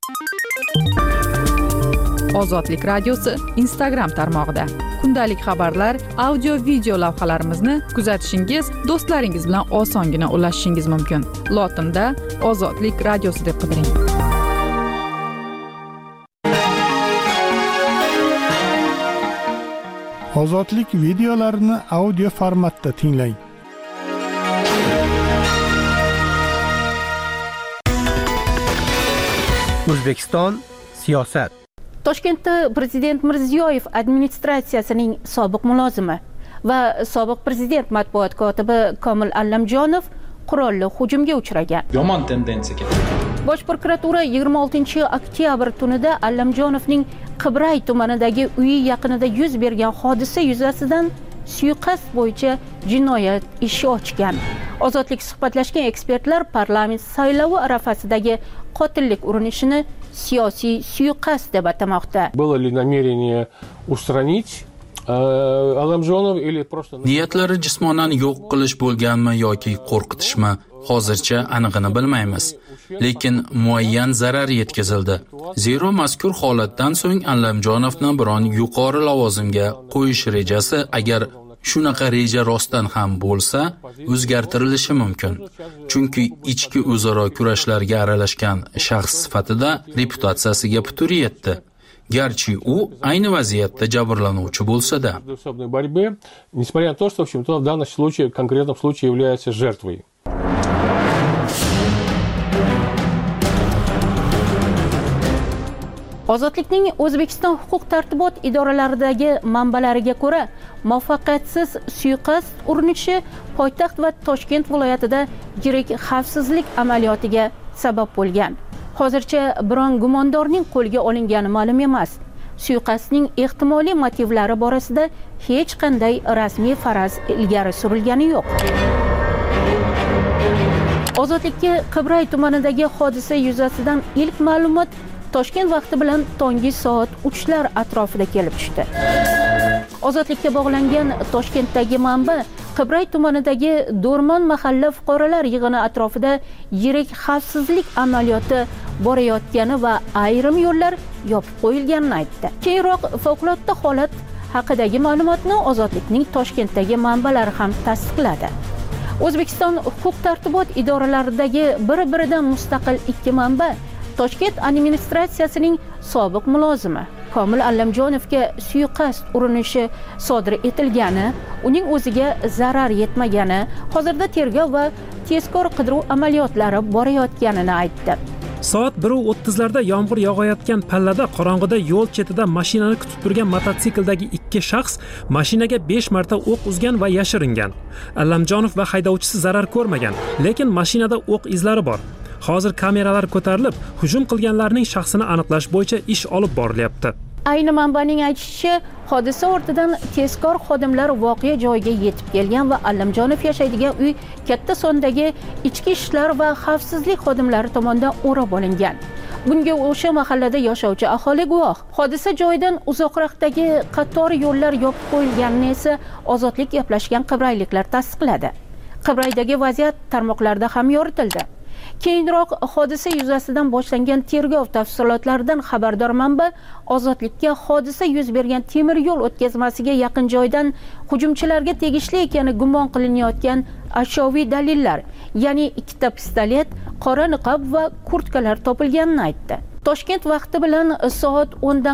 Ozodlik radiosi Instagram tarmog'ida kundalik xabarlar, audio, video lavhalarimizni kuzatishingiz, do'stlaringiz bilan osongina ulashishingiz mumkin. Lotinda Ozodlik radiosi deb qidiring. Ozodlik videolarini audio formatda tinglang. O'zbekiston siyosat. Toshkentda Prezident Mirziyoyev administratsiyasining sobiq mulozimi va sobiq prezident matbuot kotibi Komil Allamjonov qurolli hujumga uchragan. Yomon tendensiyaga. Bosh prokuratura 26-oktyabr tunida Allamjonovning Qibray tumanidagi uyi yaqinida yuz bergan hodisa yuzasidan suiqasd bo'yicha jinoyat ishi ochgan. Ozodlik suhbatlashgan ekspertlar parlament saylovi arafasidagi qotillik urinishini siyosiy suiqasd deb atamoqda. Было ли намерение устранить Allamjonov или просто niyatlari jismonan yo'q qilish bo'lganmi yoki qo'rqitishmi hozircha aniqini bilmaymiz. Lekin muayyan zarar yetkazildi. Zero mazkur holatdan so'ng Allamjonovni biron yuqori lavozimga qo'yish rejasi agar shunaqa reja rostdan ham bo'lsa, o'zgartirilishi mumkin. Chunki ichki o'zaro kurashlarga aralashgan shaxs sifatida reputatsiyasiga putur yetdi. Garchi u ayni vaziyatda jabrlanuvchi bo'lsa-da. Несмотря на то, что в общем-то в данном случае, в конкретном случае является жертвой. Ozodlikning O'zbekiston huquq-tartibot idoralaridagi manbalariga ko'ra, muvaffaqiyatsiz suiqasd urinishi poytaxt va Toshkent viloyatida yirik xavfsizlik amaliyotiga sabab bo'lgan. Hozircha biron gumondorning qo'lga olingani ma'lum emas. Suiqasdning ehtimoliy motivlari borasida hech qanday rasmiy faraz ilgari surilgani yo'q. Ozodlikka Qibray tumanidagi hodisa yuzasidan ilk ma'lumot Toshkent vaqti bilan tongi soat 3lar atrofida kelib tushdi. Ozodlikka bog'langan Toshkentdagi manba Qibray tumanidagi Do'rmon mahalla fuqarolar yig'ini atrofida yirik xavfsizlik amaliyoti borayotgani va ayrim yo'llar yopib qo'yilganini aytdi. Keyinroq favqulodda holat haqidagi ma'lumotni Ozodlikning Toshkentdagi manbalari ham tasdiqladi. O'zbekiston huquq-tartibot idoralaridagi bir-biridan mustaqil ikki manba Toshkent administratsiyasining sobiq mulozimi Komil Allamjonovga suiqasd urinishi sodir etilgani, uning o'ziga zarar yetmagani, hozirda tergov va tezkor qidiruv amaliyotlari borayotganini aytdi. Soat 1:30larda yomg'ir yog'ayotgan pallada qorong'ida yo'l chetida mashinani kutib turgan mototsikldagi ikki shaxs mashinaga 5 marta o'q uzgan va yashiringan. Allamjonov va haydovchisi zarar ko'rmagan, lekin mashinada o'q izlari bor. Hozir kameralar ko'tarilib, hujum qilganlarning shaxsini aniqlash bo'yicha ish olib borilyapti. Ayni manbaning aytishicha, hodisa ortidan tezkor xodimlar voqea joyiga yetib kelgan va Allamjonov yashaydigan uy katta sondagi ichki ishlar va xavfsizlik xodimlari tomonidan o'rab olingan. Bunga o'sha mahallada yashovchi aholi guvoh. Hodisa joyidan uzoqroqdagi qator yo'llar yopib qo'yilganini esa Ozodlik gaplashgan qibrayliklar tasdiqladi. Qibraydagi vaziyat tarmoqlarda ham yoritildi. Keyinroq hodisa yuzasidan boshlangan tergov tafsilotlaridan xabardor manba Ozodlikka hodisa yuz bergan temir yo'l o'tkazmasiga yaqin joydan hujumchilarga tegishli ekani gumon qilinayotgan ashyoviy dalillar, ya'ni ikkita pistolet, qora niqob va kurtkalar topilganini aytdi. Toshkent vaqti bilan soat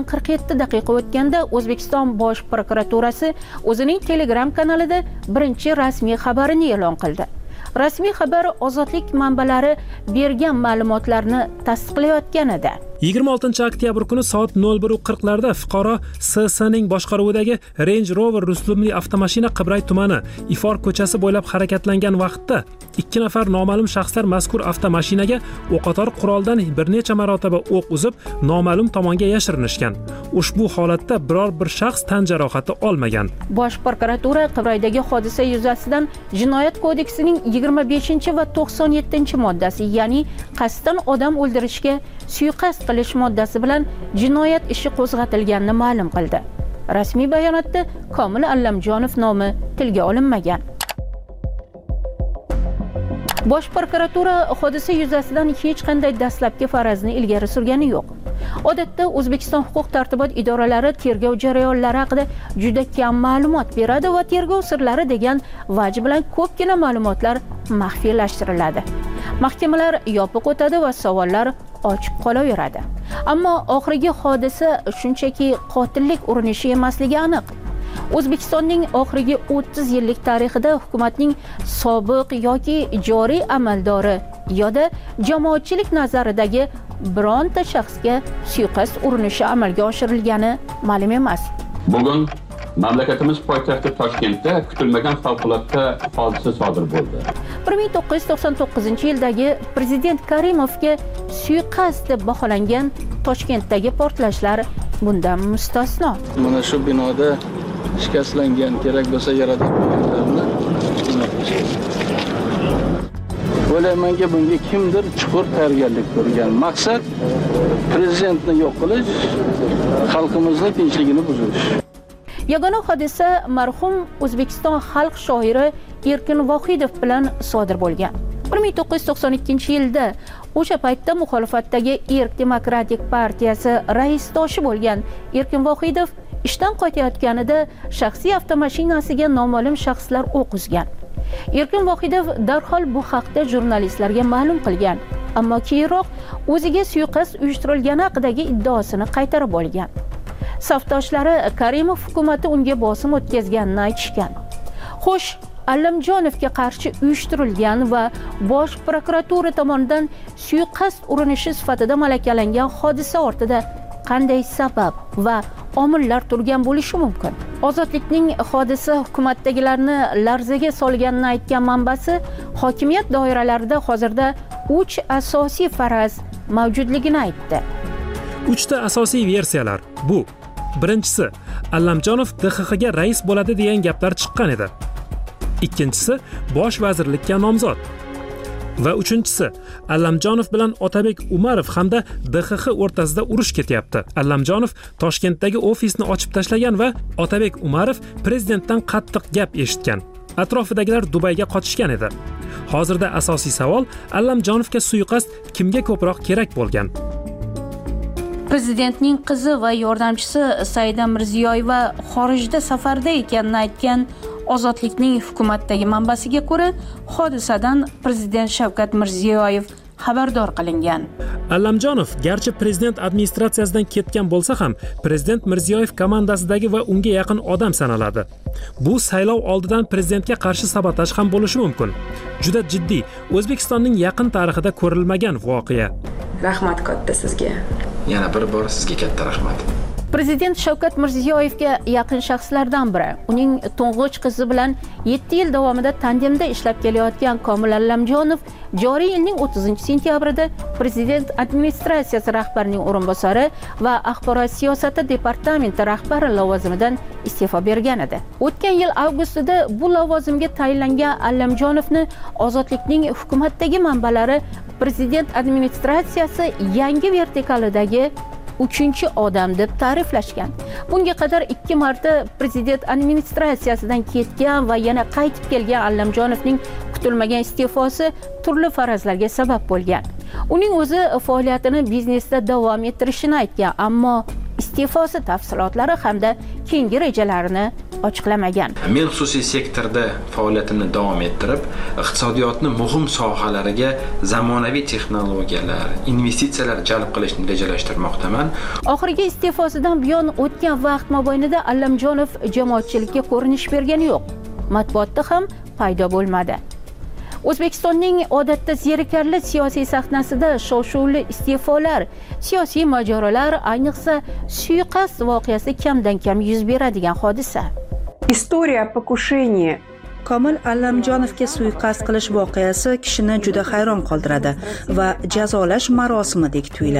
10:47 o'tganda O'zbekiston Bosh prokuraturasi o'zining Telegram kanalida birinchi rasmiy xabarini e'lon qildi. Rasmiy xabar Ozodlik manbalari bergan ma'lumotlarni tasdiqlayotgan edi. 26-oktyabr kuni soat 01:40larda fuqaro SSning boshqaruvidagi Range Rover rusumli avtomashina Qibray tumani Ifor ko'chasi bo'ylab harakatlangan vaqtda 2 nafar noma'lum shaxslar mazkur avtomashinaga o'qotar quroldan bir necha marotaba o'q uzib, noma'lum tomonga yashirinishgan. Ushbu holatda biror bir shaxs tan jarohati olmagan. Bosh prokuratura Qibraydagi hodisa yuzasidan Jinoyat kodeksining 25 va 97-moddasi, ya'ni qasddan odam o'ldirishga suiqasd qilish moddasi bilan jinoyat ishi qo'zg'atilganini ma'lum qildi. Rasmiy bayonotda Komil Allamjonov nomi tilga olinmagan. Bosh prokuratura hodisa yuzasidan hech qanday dastlabki farazni ilgari surgani yo'q. Odatda O'zbekiston huquq-tartibot idoralari tergov jarayonlari haqida juda kam ma'lumot beradi va tergov sirlari degan vaj bilan ko'pgina ma'lumotlar maxfiylashtiriladi. Mahkamalar yopiq o'tadi va savollar ochiq qolaveradi. Ammo oxirgi hodisa shunchaki qotillik urinishi emasligi aniq. O'zbekistonning oxirgi 30 yillik tarixida hukumatning sobiq yoki joriy amaldori yoda jamoatchilik nazaridagi bironta shaxsga suiqasd urinishi amalga oshirilgani ma'lum emas. Bugun mamlakatimiz poytaxti Toshkentda kutilmagan favqulodda hodisa sodir bo'ldi. 1999-yildagi prezident Karimovga suiqasd deb baholangan Toshkentdagi portlashlar bundan mustasno. Mana shu binoda shikastlangan, kerak bo'lsa yaradorlarni o'ylaymanki, bunga kimdir chuqur tayyorgarlik ko'rgan. Maqsad prezidentni yo'q qilish, xalqimizning tinchligini buzish. Yagona hodisa marhum O'zbekiston xalq shoiri Erkin Vohidov bilan sodir bo'lgan. 1992-yilda o'sha paytda muxolifatdagi Erk Demokratik partiyasi raisdoshi bo'lgan Erkin Vohidov ishdan qaytayotganida shaxsiy avtomashinasiga noma'lum shaxslar o'q uzgan. Erkin Vohidov darhol bu haqda jurnalistlarga ma'lum qilgan, ammo keyinroq o'ziga suiqasd uyushtirilgani haqidagi iddaosini qaytarib olgan. Safdoshlari Karimov hukumati unga bosim o'tkazganini aytishgan. Xo'sh, Allamjonovga qarshi uyushtirilgan va bosh prokuratura tomonidan suiqasd urinishi sifatida malakalangan hodisa ortida qanday sabab va omillar turgan bo'lishi mumkin? Ozodlikning hodisa hukumatdagilarni larzaga solganini aytgan manbasi hokimiyat doiralarida hozirda 3 asosiy faraz mavjudligini aytdi. 3 ta asosiy versiyalar bu. Birinchisi, Allamjonov DXXga rais bo'ladi degan gaplar chiqqan edi. Ikkinchisi, bosh vazirlikka nomzod. Va uchinchisi, Allamjonov bilan Otabek Umarov hamda DXX o'rtasida urush ketyapti. Allamjonov Toshkentdagi ofisni ochib tashlagan va Otabek Umarov prezidentdan qattiq gap eshitgan. Atrofidagilar Dubayga qochishgan edi. Hozirda asosiy savol, Allamjonovga suiqasd kimga ko'proq kerak bo'lgan? Prezidentning qizi va yordamchisi Saida Mirziyoyeva xorijda safarda ekanini aytgan Ozodlikning hukumatdagi manbasiga ko'ra, hodisadan prezident Shavkat Mirziyoyev xabardor qilingan. Allamjonov garchi prezident administratsiyasidan ketgan bo'lsa ham, prezident Mirziyoyev komandasidagi va unga yaqin odam sanaladi. Bu saylov oldidan prezidentga qarshi sabotaj ham bo'lishi mumkin. Juda jiddiy, O'zbekistonning yaqin tarixida ko'rilmagan voqea. Rahmat katta sizga. Yana bir bor sizga katta rahmat. Prezident Shavkat Mirziyoyevga yaqin shaxslardan biri, uning to'ng'ich qizi bilan 7 yil davomida tandemda ishlab kelayotgan Komil Allamjonov joriy yilning 30-sentyabrida prezident administratsiyasi rahbarining o'rinbosari va axborot siyosati departamenti rahbari lavozimidan iste'fo bergan edi. O'tgan yil avgustida bu lavozimga tayinlangan Allamjonovni Ozodlikning hukumatdagi manbalari prezident administratsiyasi yangi vertikalidagi 3-chi odam deb ta'riflashgan. Bunga qadar 2 marta prezident administratsiyasidan ketgan va yana qaytib kelgan Allamjonovning kutilmagan iste'fosi turli farazlarga sabab bo'lgan. Uning o'zi faoliyatini biznesda davom ettirishini aytgan, ammo iste'fosi tafsilotlari hamda keyingi rejalarini ochiqlamagan. Men xususiy sektorda faoliyatimni davom ettirib, iqtisodiyotni muhim sohalariga zamonaviy texnologiyalar, investitsiyalar jalb qilishni rejalashtirmoqdaman. Oxirgi iste'fosidan buyon o'tgan vaqt mobaynida Allamjonov jamoatchilikka ko'rinish bergani yo'q. Matbuotda ham paydo bo'lmadi. O'zbekistonning odatda zerikarli siyosiy sahnasida shov-shuvli iste'folar, siyosiy mojarolar, ayniqsa suiqasd voqeasi kamdan kam yuz beradigan hodisa. История покушения Komil Allamjonovga suiqasd qilish voqeasi kishini juda hayron qoldiradi va jazolash marosimidek tuyuladi.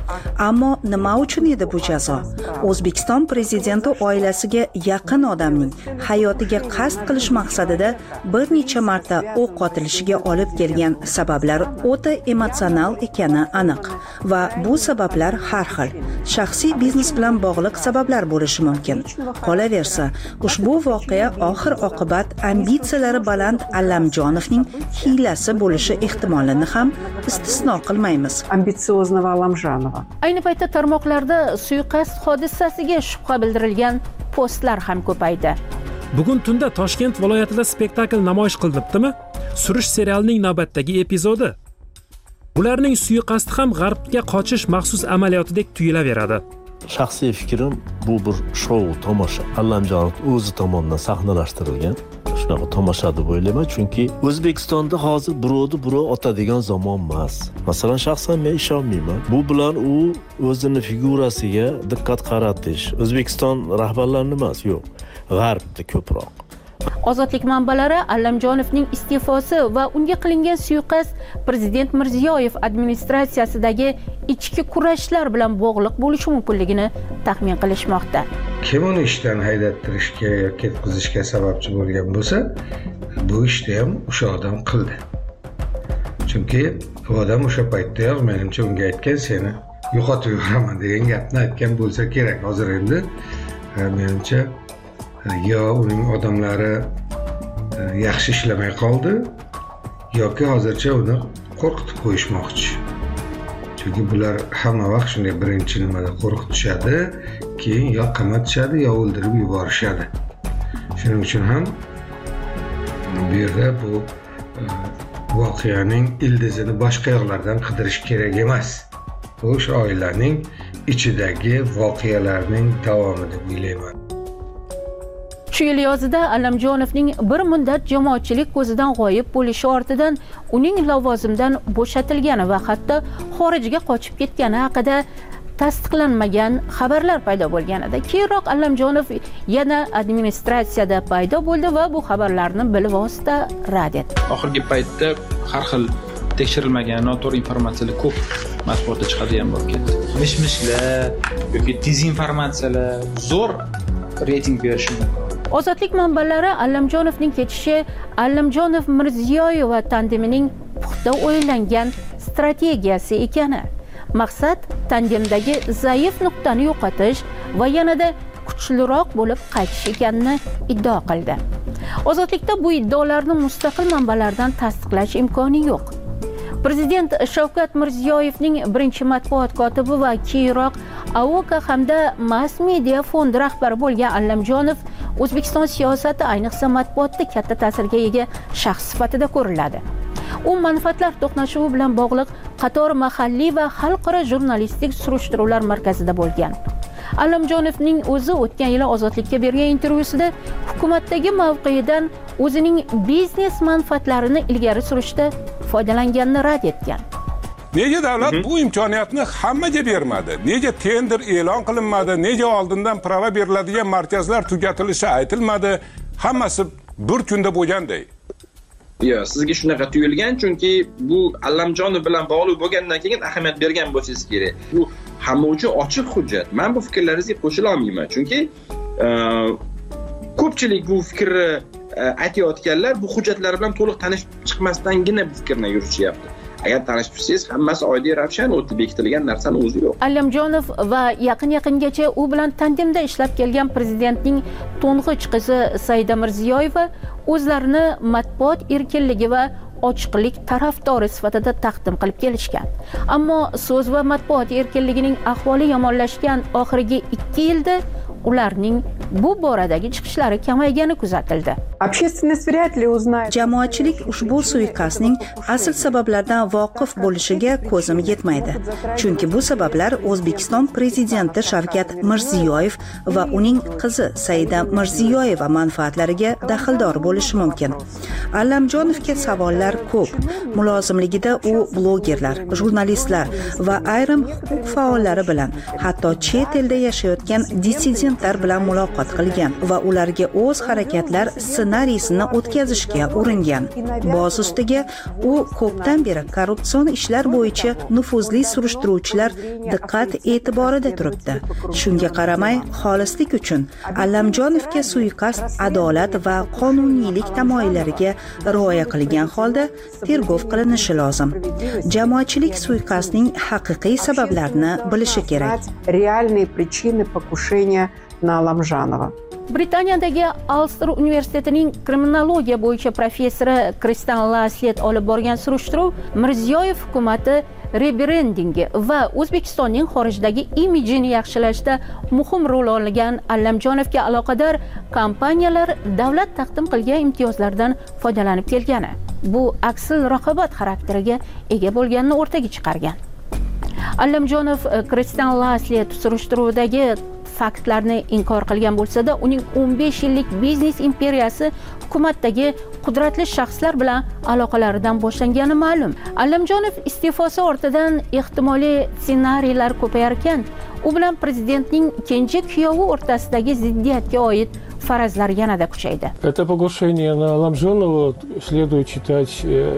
Ammo nima uchun edi bu jazo? O'zbekiston prezidenti oilasiga yaqin odamning hayotiga qasd qilish maqsadida bir necha marta o'q otilishiga olib kelgan sabablar o'ta emotsional ekani aniq va bu sabablar har xil. Shaxsiy biznes bilan bog'liq sabablar bo'lishi mumkin. Qolaversa, ushbu voqea oxir-oqibat ambitsiyalari baland Allamjonovning hiylasi bo'lishi ehtimolini ham istisno qilmaymiz. Амбициозного Алламжанова. Ayni paytda tarmoqlarda suiqasd hodisasiga shubha bildirilgan postlar ham ko'paydi. Bugun tunda Toshkent viloyatida spektakl namoyish qilinibdimi? Surish serialining navbatdagi epizodi. Ularning suiqasdi ham g'arbga qochish maxsus amaliyotidek tuyulaveradi. Shaxsiy fikrim, bu bir shou, tomosha. Allamjonov o'zi tomonidan sahnalashtirilgan shunaqa tomosha deb o'ylayman, chunki O'zbekistonda hozir birov otadigan zamon emas. Masalan, shaxsan men ishonmayman. Bu bilan u o'zini figurasiga diqqat qaratish, O'zbekiston rahbarlarini emas, yo'q, g'arbda ko'proq. Ozodlik manbalari Allamjonovning iste'fosi va unga qilingan suiqasd prezident Mirziyoyev administratsiyasidagi ichki kurashlar bilan bog'liq bo'lishi mumkinligini taxmin qilishmoqda. Kim uni ishdan haydattirishga yoki ketkizishga sababchi bo'lgan bo'lsa, bu ishni ham o'sha odam qildi. Chunki u odam o'sha paytdayoq menimcha unga aytgan, seni yo'qotib yuboraman degan gapni aytgan bo'lsa kerak. Hozir endi menimcha yo uning odamlari yaxshi ishlamay qoldi yoki hozircha uni qo'rqitib qo'yishmoqchi. Chunki bular hamma vaqt shunday birinchi nimada qo'rqitishadi, keyin yo qamatishadi yo o'ldirib yuborishadi. Shuning uchun ham bu yerda bu voqeaning ildizini boshqa yoqlardan qidirish kerak emas. Bu o'sha oilaning ichidagi voqealarning davomi deb o'ylayman. Shu yil yozida Allamjonovning bir muddat jamoatchilik ko'zidan g'oyib bo'lishi ortidan uning lavozimdan bo'shatilgani va hatto xorijga qochib ketgani haqida tasdiqlanmagan xabarlar paydo bo'lganida, keyinroq Allamjonov yana administratsiyada paydo bo'ldi va bu xabarlarni bilvosita rad etdi. Oxirgi paytda har xil tekshirilmagan noto'g'ri informatsiyalar ko'p matbuotda chiqadigan bo'lib ketdi. Mish-mishlar yoki dezinformatsiyalar zo'r reyting berishi mumkin. Ozodlik manbalari Allamjonovning ketishi Allamjonov Mirziyoyev tandemining puxta o'ylangan strategiyasi ekani. Maqsad tandemdagi zaif nuqtani yo'qotish va yanada kuchliroq bo'lib qaytish ekanini iddao qildi. Ozodlikda bu iddaolarni mustaqil manbalardan tasdiqlash imkoni yo'q. Prezident Shavkat Mirziyoyevning birinchi matbuot kotibi va keyinroq AOKA hamda Mass Media fondi rahbari bo'lgan Allamjonov O'zbekiston siyosati, ayniqsa matbuotda katta ta'sirga ega shaxs sifatida ko'riladi. U manfaatlar to'qnashuvi bilan bog'liq qator mahalliy va xalqaro jurnalistik surishtiruvlar markazida bo'lgan. Allamjonovning o'zi o'tgan yili Ozodlikka bergan intervyusida hukumatdagi mavqeyidan o'zining biznes manfaatlarini ilgari surishda foydalanganini rad etgan. Nega davlat bu imkoniyatni hammaga bermadi? Nega tender e'lon qilinmadi? Nega oldindan prava beriladigan markazlar tugatilishi aytilmadi? Hammasi bir kunda bo'lganday. Yo'q, sizga shunaqa tuyulgan, chunki bu Allamjonov bilan bog'liq bo'lgandan keyin ahamiyat bergan bo'lsangiz kerak. Bu hamma uchun ochiq hujjat. Men bu fikrlaringizga qo'shila olmayman, chunki ko'pchilik bu fikrni aytayotganlar bu hujjatlar bilan to'liq tanishib chiqmasdangina bu fikrni yurishyapti. Agar tanishib tursangiz, hammasi oddiy ravshan o'tib bekitilgan narsani o'zi yo'q. Allamjonov va yaqingacha u bilan tandemda ishlab kelgan prezidentning to'ng'ich qizi Saida Mirziyoyeva o'zlarini matbuot erkinligi va ochiqlik tarafdori sifatida taqdim qilib kelishgan. Ammo so'z va matbuot erkinligining ahvoli yomonlashgan oxirgi 2 yilda ularning bu boradagi chiqishlari kamaygani kuzatildi. Jamoatchilik ushbu suiqasdning asl sabablaridan voqif bo'lishiga ko'zim yetmaydi. Chunki bu sabablar O'zbekiston prezidenti Shavkat Mirziyoyev va uning qizi Saida Mirziyoyeva manfaatlariga daxldor bo'lishi mumkin. Allamjonovga savollar ko'p. Mulozimligida u blogerlar, jurnalistlar va ayrim huquq faollari bilan, hatto chet elda yashayotgan dissidentlar bilan muloqot qilgan va ularga o'z harakatlar ssenariysini o'tkazishga uringan. Boz ustiga u ko'pdan beri korrupsion ishlar bo'yicha nufuzli surishtiruvchilar diqqat e'tiborida turibdi. Shunga qaramay, xolislik uchun Allamjonovga suiqasd adolat va qonuniylik tamoyillariga rioya qilgan holda tergov qilinishi lozim. Jamoatchilik suiqasdning haqiqiy sabablarini bilishi kerak. Реальные причины покушения на Алламжанова. Britaniyadagi Ulster universitetining kriminologiya bo'yicha professori Kristan Laslet olib borgan surishtiruv Mirziyoyev hukumati rebrendingi va O'zbekistonning xorijdagi imijini yaxshilashda muhim rol olgan Allamjonovga aloqador kompaniyalar davlat taqdim qilgan imtiyozlardan foydalanib kelgani, bu aksil raqobat xarakteriga ega bo'lganini o'rtaga chiqargan. Allamjonov Kristan Laslet surishtiruvdagi faktlarni inkor qilgan bo'lsa-da, uning 15 yillik biznes imperiyasi hukumatdagi qudratli shaxslar bilan aloqalaridan boshlangani ma'lum. Allamjonov iste'fosi ortidan ehtimoliy ssenariylar ko'payar ekan, u bilan prezidentning kenja kuyovi o'rtasidagi ziddiyatga oid farazlar yanada kuchaydi. Это покушение на Алламжонова следует считать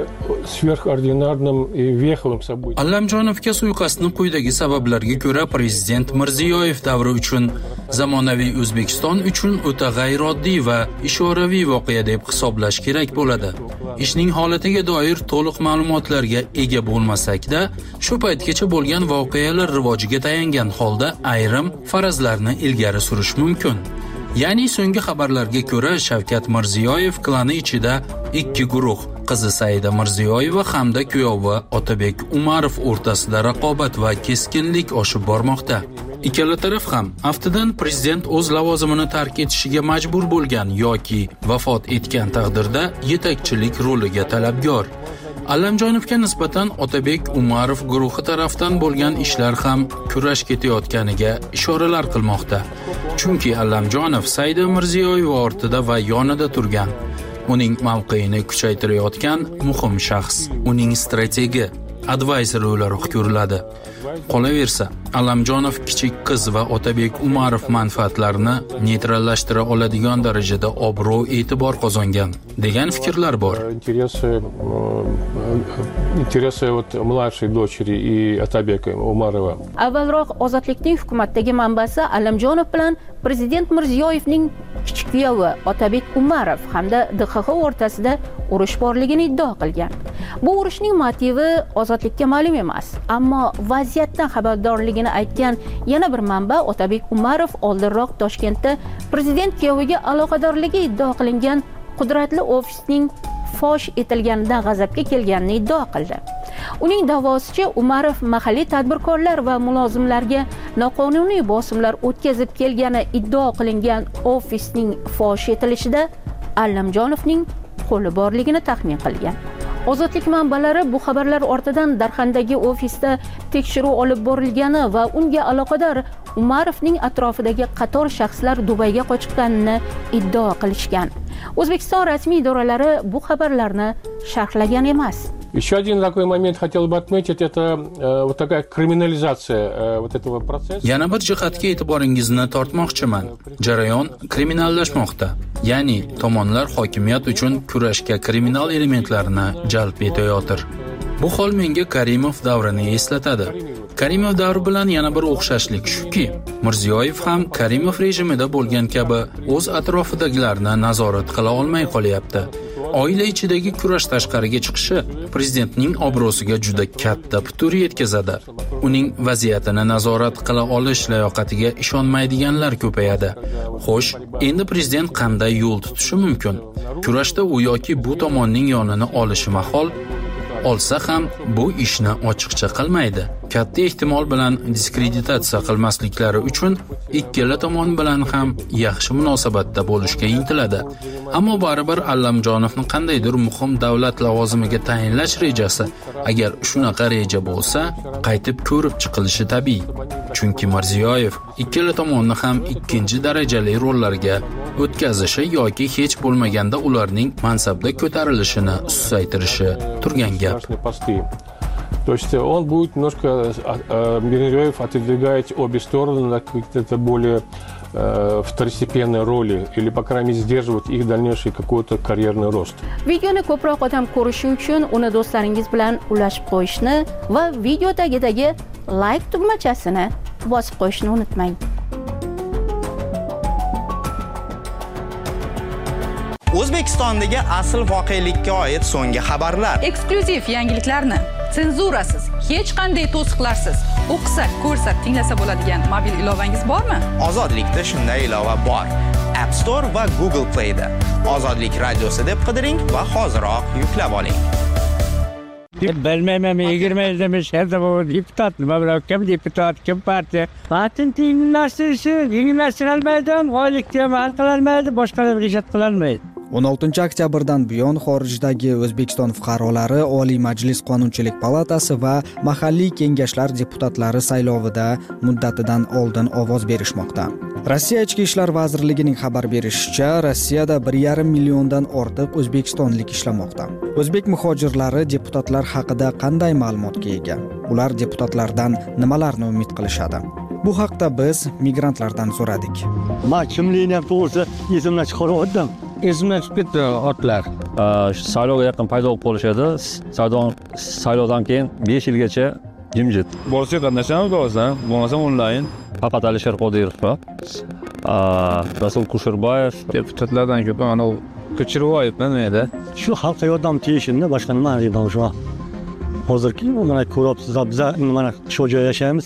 сверхординарным и веховым событием. Allamjonovga suiqasdni quyidagi sabablarga ko'ra prezident Mirziyoyev davri uchun zamonaviy O'zbekiston uchun o'ta g'ayrioddiy va ishoraviy voqea deb hisoblash kerak bo'ladi. Ishning holatiga doir to'liq ma'lumotlarga ega bo'lmasak-da, shu paytgacha bo'lgan voqealar rivojiga tayangan holda ayrim farazlarni ilgari surish mumkin. Ya'ni so'nggi xabarlarga ko'ra Shavkat Mirziyoyev klani ichida ikki guruh, qizi Saida Mirziyoyeva hamda kuyovi Otabek Umarov o'rtasida raqobat va keskinlik oshib bormoqda. Ikkala taraf ham aftidan prezident o'z lavozimini tark etishiga majbur bo'lgan yoki vafot etgan taqdirda yetakchilik roliga talabgor. Allamjonovga nisbatan Otabek Umarov guruhi tarafdan bo'lgan ishlar ham kurash ketayotganiga ishoralar qilmoqda. Chunki Allamjonov Saida Mirziyoyeva ortida va yonida turgan, uning mavqeini kuchaytirayotgan muhim shaxs, uning strategi, advisor o'laroq ko'riladi. Qolaversa, Allamjonov kichik qiz va Otabek Umarov manfaatlarini neytrallashtira oladigan darajada obro' e'tibor qozongan degan fikrlar bor. Интересы вот младшей дочери и Otabeka Umarova. Avvalroq Ozodlikning hukumatdagi manbasi Allamjonov bilan prezident Mirziyoyevning kichik kuyovi Otabek Umarov hamda DXX o'rtasida urush borligini iddao qilgan. Bu urushning motivi Ozodlikka ma'lum emas, ammo vaziyatdan xabardorligini aytgan yana bir manba Otabek Umarov oldinroq Toshkentda prezident kuyoviga aloqadorligi iddao qilingan qudratli ofisning fosh etilganidan g'azabga kelganini iddao qildi. Uning da'vosicha Umarov mahalliy tadbirkorlar va mulozimlarga noqonuniy bosimlar o'tkazib kelgani iddao qilingan ofisning fosh etilishida Allamjonovning qo'li borligini taxmin qilgan. Ozodlik manbalari bu xabarlar ortidan Darxandagi ofisda tekshiruv olib borilgani va unga aloqador Umarovning atrofidagi qator shaxslar Dubayga qochganini iddao qilishgan. O'zbekiston rasmiy idoralari bu xabarlarni sharhlagan emas. Еще один такой момент хотел бы отметить, это вот такая криминализация вот этого процесса. Yana bir jihatga e'tiboringizni tortmoqchiman. Jarayon kriminallashmoqda. Ya'ni tomonlar hokimiyat uchun kurashga kriminal elementlarni jalb etayotir. Bu hol menga Karimov davrini eslatadi. Karimov davri bilan yana bir o'xshashlik shuki, Mirziyoyev ham Karimov rejimida bo'lgan kabi o'z atrofidagilarni nazorat qila olmay qolyapti. Oila ichidagi kurash tashqariga chiqishi prezidentning obro'siga juda katta putur yetkazadi. Uning vaziyatini nazorat qila olish layoqatiga ishonmaydiganlar ko'payadi. Xo'sh, endi prezident qanday yo'l tutishi mumkin? Kurashda u yoki bu tomonning yonini olishi mahol, olsa ham bu ishni ochiqcha qilmaydi. Katta ehtimol bilan diskreditatsiya qilmasliklari uchun ikkala tomon bilan ham yaxshi munosabatda bo'lishga intiladi. Ammo baribir Allamjonovni qandaydir muhim davlat lavozimiga tayinlash rejasi, agar shunaqa reja bo'lsa, qaytib ko'rib chiqilishi tabiiy. Chunki Mirziyoyev ikkala tomonni ham ikkinchi darajali rollarga o'tkazishi yoki hech bo'lmaganda ularning mansabda ko'tarilishini susaytirishi turgan gap. То есть он будет немножко Mirziyoyev отодвигать обе стороны на какие-то более второстепенной роли или, по крайней мере, сдерживать их дальнейший какой-то карьерный рост. Videoni ko'proq odam ko'rishi uchun uni do'stlaringiz bilan ulashib qo'yishni va video tagidagi like tugmachasini bosib qo'yishni unutmang. O'zbekistondagi asl voqelikka oid so'nggi xabarlar. Eksklyuziv yangiliklarni senzurasiz, hech qanday to'siqlarsiz o'qisa, ko'rsa, tinglasa bo'ladigan mobil ilovangiz bormi? Ozodlikda shunday ilova bor. App Store va Google Play da. Ozodlik radiosi deb qidiring va hoziroq yuklab oling. Bilmayman, 20 yil demiş, her zaman deputat, nima bilan kim deputat, kim partiya. Patent yengillashtirilmaydi, oylikka amal qilinmaydi, boshqalar ijod qilinmaydi. 16 oktyabrdan buyon xorijdagi O'zbekiston fuqarolari Oliy Majlis Qonunchilik palatasi va mahalliy kengashlar deputatlari saylovida muddatidan oldin ovoz berishmoqda. Rossiya Ichki ishlar vazirligining xabar berishicha, Rossiyada 1,5 milliondan ortiq o'zbekistonlik ishlamoqda. O'zbek muhojirlari deputatlar haqida qanday ma'lumotga ega? Ular deputatlardan nimalarni umid qilishadi? Bu haqda biz migrantlardan so'radik. Men kimligini ham to'g'risi esimdan chiqarib esimdan chiqib ketdi otlar. Saylovga yaqin paydo bo'lib qolishadi. Saylovdan keyin 5 yilgacha jimjit. Bo'lsa qatnashamiz o'zdan, bo'lmasa onlayn. Faqat Alisher Qodirov va Rasul Kusherbayev deputatlardan ko'p ana Ko'chirvoyevman menda. Shu xalqqa yordam tegishini boshqa nima deyman shu. Hozirki mana ko'ryapsizlar, biz mana shu joyda yashaymiz,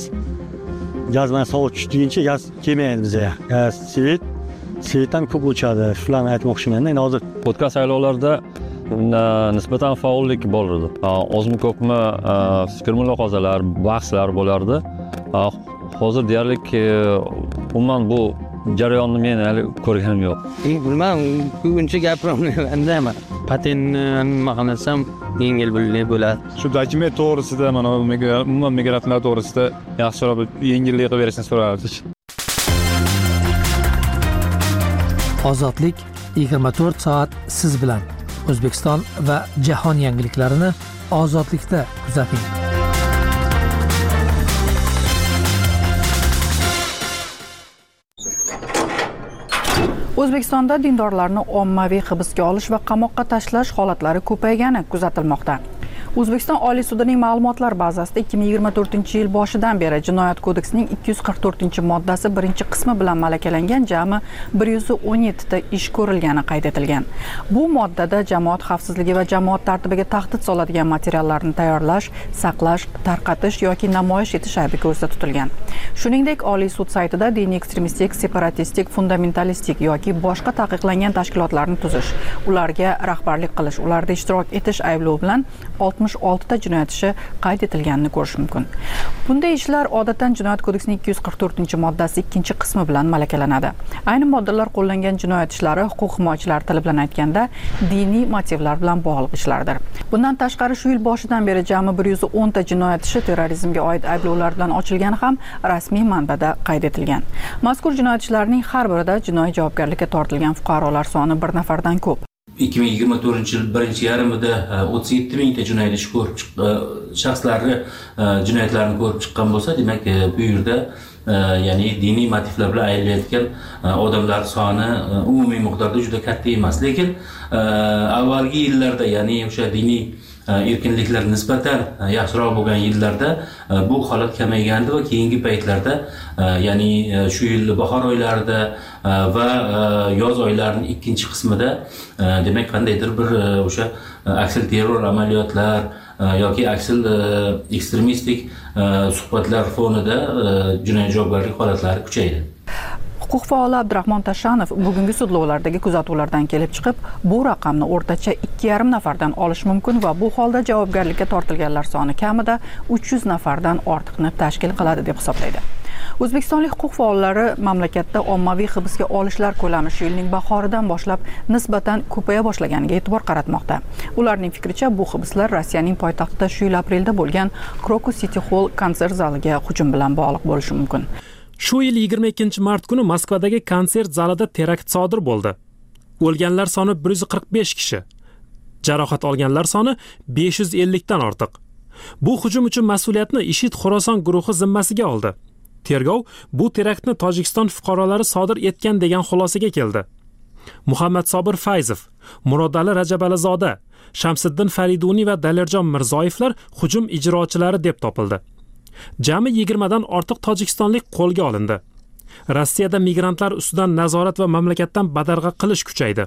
gaz mana sovuq tushguncha gaz kelmaydi bizga. Gaz, Svetdan ko'p o'chadi. Shularni aytmoqchiman. Endi hozir o'tgan saylovlarda nisbatan faollik bo'ldi. Ozmi ko'pmi fikr mulohazalar, bahslar bo'lardi. Hozir deyarli umuman bu jarayonni men hali ko'rganim yo'q. Bilmadim, ko'pincha gapiryapman. Patentni nima qilsam yengil bo'ladi. Shu dokument to'g'risida, mana umuman migrantlar to'g'risida yaxshiroq yengillik qilib berishni so'rardik. Ozodlik 24 soat siz bilan. O'zbekiston va jahon yangiliklarini ozodlikda kuzating. O'zbekistonda dindorlarni ommaviy hibsga olish va qamoqqa tashlash holatlari ko'paygani kuzatilmoqda. O'zbekiston Oliy sudining ma'lumotlar bazasida 2024-yil boshidan beri Jinoyat kodeksining 244-moddasi 1-qismi bilan malakalangan jami 117 ta ish ko'rilgani qayd etilgan. Bu moddada jamoat xavfsizligi va jamoat tartibiga tahdid soladigan materiallarni tayyorlash, saqlash, tarqatish yoki namoyish etish aybi ko'zda tutilgan. Shuningdek, Oliy sud saytida diniy ekstremistik, separatistik, fundamentalistik yoki boshqa taqiqlangan tashkilotlarni tuzish, ularga rahbarlik qilish, ularda ishtirok etish ayblovi bilan 66 ta jinoyat ishi qayd etilganini ko'rish mumkin. Bunday ishlar odatdan Jinoyat kodeksining 244-moddasi 2-qismi bilan malakalanadi. Ayni moddalar qo'llangan jinoyat ishlari huquq himoyachilar tili bilan aytganda diniy motivlar bilan bog'liq ishlardir. Bundan tashqari shu yil boshidan beri jami 110 ta jinoyat ishi terrorizmga oid ayblovlar bilan ochilgani ham rasmiy manbada qayd etilgan. Mazkur jinoyat ishlarining har birida jinoiy javobgarlikka tortilgan fuqarolar soni 1 nafardan ko'p. 2024-yil birinchi yarmida 37 mingta jinoyat ishi ko'rib shaxslarni jinoyatlarni ko'rib chiqqan bo'lsa, demak bu yerda ya'ni diniy motivlar bilan aylanayotgan odamlar soni umumiy miqdorda juda katta emas. Lekin avvalgi yillarda, ya'ni o'sha diniy erkinliklar nisbatan yaxshiroq bo'lgan yillarda bu holat kamaygandi va keyingi paytlarda, ya'ni shu yil bahor oylarida va yoz oylarining 2-qismida demak qandaydir bir o'sha aksil terror amaliyotlar yoki aksil ekstremistik suhbatlar fonida jinoiy javobgarlik holatlari kuchaydi. Huquq faoli Abdurahmon Tashanov bugungi sudlovlardagi kuzatuvlardan kelib chiqib, bu raqamni o'rtacha 2,5 nafardan olish mumkin va bu holda javobgarlikka tortilganlar soni kamida 300 nafardan ortiqni tashkil qiladi deb hisoblaydi. O'zbekistonlik huquq faollari mamlakatda ommaviy hibsga olishlar ko'lami shu yilning bahoridan boshlab nisbatan ko'paya boshlaganiga e'tibor qaratmoqda. Ularning fikricha, bu hibslar Rossiyaning poytaxtida shu yil aprelda bo'lgan Krokus City Hall konsert zaliga hujum bilan bog'liq bo'lishi mumkin. Shu yil 22-mart kuni Moskvadagi konsert zalida terakt sodir bo'ldi. O'lganlar soni 145 kishi. Jarohat olganlar soni 550 dan ortiq. Bu hujum uchun mas'uliyatni IShID Xorason guruhi zimmasiga oldi. tergov bu teraktni Tojikiston fuqarolari sodir etgan degan xulosaga keldi. Muhammad Sobir Fayzov, Murodali Rajabalizoda, Shamsiddin Fariduniy va Dalirjon Mirzoyevlar hujum ijrochilari deb topildi. Jami 20 dan ortiq tojikistonlik qo'lga olindi. Rossiyada migrantlar ustidan nazorat va mamlakatdan badarg'a qilish kuchaydi.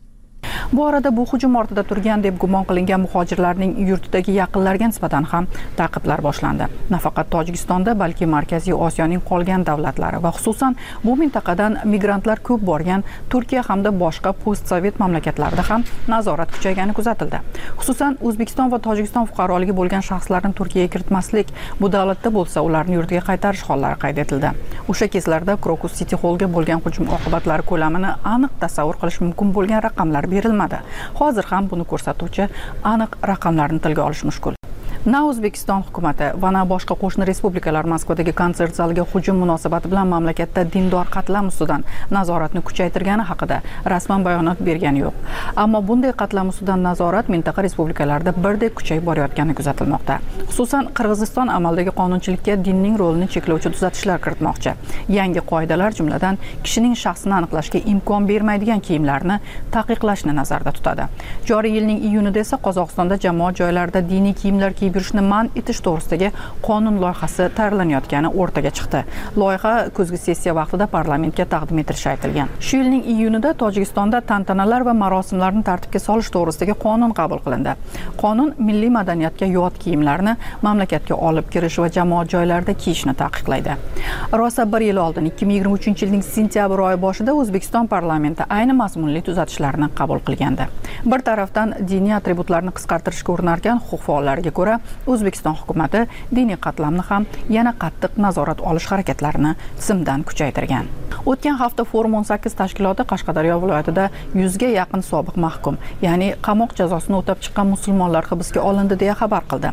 Bu arada bu hujum ortida turgan deb gumon qilingan muhojirlarning yurtidagi yaqinlariga nisbatan ham ta'qiblar boshlandi. Nafaqat Tojikistonda, balki Markaziy Osiyoning qolgan davlatlari va xususan bu mintaqadan migrantlar ko'p borgan Turkiya hamda boshqa postsovet mamlakatlarida ham nazorat kuchaygani kuzatildi. Xususan O'zbekiston va Tojikiston fuqaroligi bo'lgan shaxslarni Turkiyaga kiritmaslik, bu davlatda bo'lsa ularni yurtiga qaytarish hollari qayd etildi. O'sha kezlarda Crocus City Hallga bo'lgan hujum oqibatlari ko'lamini aniq tasavvur qilish mumkin bo'lgan raqamlar berilmadi. Hozir ham buni ko'rsatuvchi aniq raqamlarni tilga olish mushkul. Na O'zbekiston hukumati va na boshqa qo'shni respublikalar Moskvadagi konsert zaliga hujum munosabati bilan mamlakatda dindor qatlam ustidan nazoratni kuchaytirgani haqida rasman bayonot bergani yo'q. Ammo bunday qatlam ustidan nazorat mintaqa respublikalarida birdek kuchayib borayotgani kuzatilmoqda. Xususan Qirg'iziston amaldagi qonunchilikka dinning rolini cheklovchi tuzatishlar kiritmoqchi. Yangi qoidalar jumladan kishining shaxsini aniqlashga imkon bermaydigan kiyimlarni taqiqlashni nazarda tutadi. Joriy yilning iyunida esa Qozog'istonda jamoat joylarida diniy kiyimlar kiyib yurishni man etish to'g'risidagi qonun loyihasi tayyorlanayotgani o'rtaga chiqdi. Loyiha kuzgi sessiya vaqtida parlamentga taqdim etilishi aytilgan. Shu yilning iyunida Tojikistonda tantanalar va marosimlarni tartibga solish to'g'risidagi qonun qabul qilindi. Qonun milliy madaniyatga yot kiyimlarni mamlakatga olib kirish va jamoat joylarida kiyishni taqiqlaydi. Rosa bir yil oldin 2023-yilning sentyabr oyi boshida O'zbekiston parlamenti ayni mazmunli tuzatishlarni qabul qilgandi. Bir tarafdan diniy atributlarni qisqartirishga urinarkan huquq faollariga ko'ra O'zbekiston hukumati diniy qatlamni ham yana qattiq nazorat olish harakatlarini tizimdan kuchaytirgan. O'tgan hafta Forum 18 tashkiloti Qashqadaryo viloyatida 100 ga yaqin sobiq mahkum, ya'ni qamoq jazosini o'tab chiqqan musulmonlar hibsga olindi deya xabar qildi.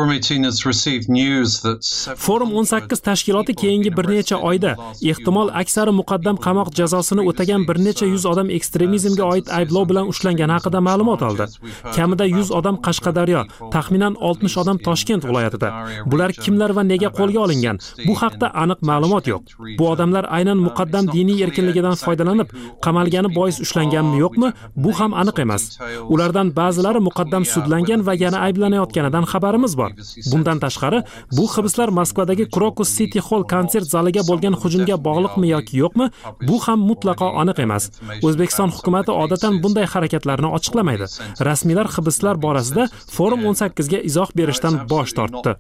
Forum 18 tashkiloti keyingi bir necha oyda ehtimol aksari muqaddam qamoq jazosini o'tagan bir necha yuz odam ekstremizmga oid ayblov bilan ushlangani haqida ma'lumot oldi. Kamida 100 odam Qashqadaryo, taxminan 60 odam Toshkent viloyatida. Bular kimlar va nega qo'lga olingan? Bu haqda aniq ma'lumot yo'q. Bu odamlar aynan muqaddam diniy erkinligidan foydalanib qamalgani bois ushlanganmi yo'qmi? Bu ham aniq emas. Ulardan ba'zilari muqaddam sudlangan va yana ayblanayotganidan xabarimiz bor. Bundan tashqari, bu hibslar Moskvadagi Crocus City Hall konsert zaliga bo'lgan hujumga bog'liqmi yoki yo'qmi? Bu ham mutlaqo aniq emas. O'zbekiston hukumatı odatan bunday harakatlarni ochiqlamaydi. Rasmiylar hibslar borasida Forum 18 ga izoh berishdan bosh tortdi.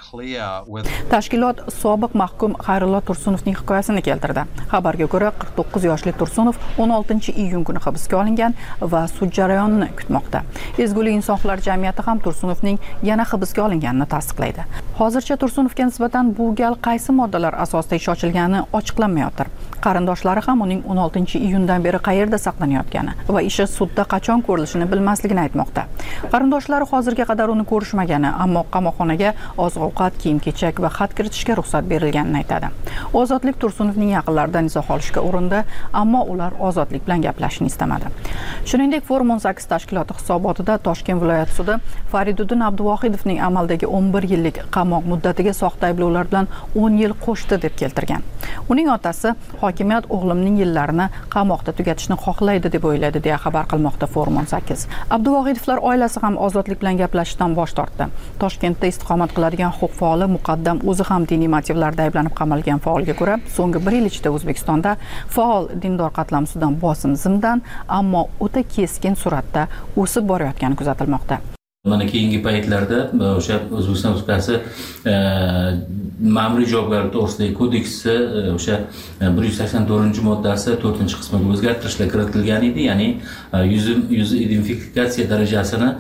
Tashkilot sobiq mahkum Xayrullo Tursunovning hikoyasini keltirdi. Xabarga ko'ra, 49 yoshli Tursunov 16-iyun kuni hibsga olingan va sud jarayonini kutmoqda. Ezgulik insonlar jamiyati ham Tursunovning yana hibsga olinganini tasdiqlaydi. Hozircha Tursunovga nisbatan bu gal qaysi moddalar asosida ish ochilgani ochiqlanmayotir. Qarindoshlari ham uning 16-iyundan beri qayerda saqlanayotgani va ishi sudda qachon ko'rilishini bilmasligini aytmoqda. Qarindoshlari hozirga qadar uni ko'rishmagani, ammo qamoqxonaga oziq-ovqat, kiyim-kechak va xat kiritishga ruxsat berilganini aytadi. Ozodlik Tursunovning yaqinlaridan izoh olishga urindi, ammo ular Ozodlik bilan gaplashishni istamadi. Shuningdek, Forum 18 tashkiloti hisobotida Toshkent viloyat sudi Fariduddin Abduvohidovning amaldagi 11 yillik qamoq muddatiga soxta ayblovlar bilan 10 yil qo'shdi deb keltirgan. Uning otasi hokimiyat o'g'limning yillarini qamoqda tugatishni xohlaydi deb o'yladi deya xabar qilmoqda Forum 18. Abduvohidovlar oilasi ham Ozodlik bilan gaplashishdan bosh tortdi. Toshkentda istiqomat qiladigan huquq faoli muqaddam o'zi ham diniy motivlarda ayblanib qamalgan faolga ko'ra, so'nggi 1 yil ichida O'zbekistonda faol dindor qatlam ustidan bosim zimdan, ammo o'ta keskin suratda o'sib borayotgani kuzatilmoqda. Mana keyingi paytlarda o'sha O'zbekiston Respublikasi ma'muriy javobgarlik to'g'risidagi kodeksi o'sha 184-moddasi 4-qismiga o'zgartirishlar kiritilgan edi, ya'ni yuz identifikatsiya darajasini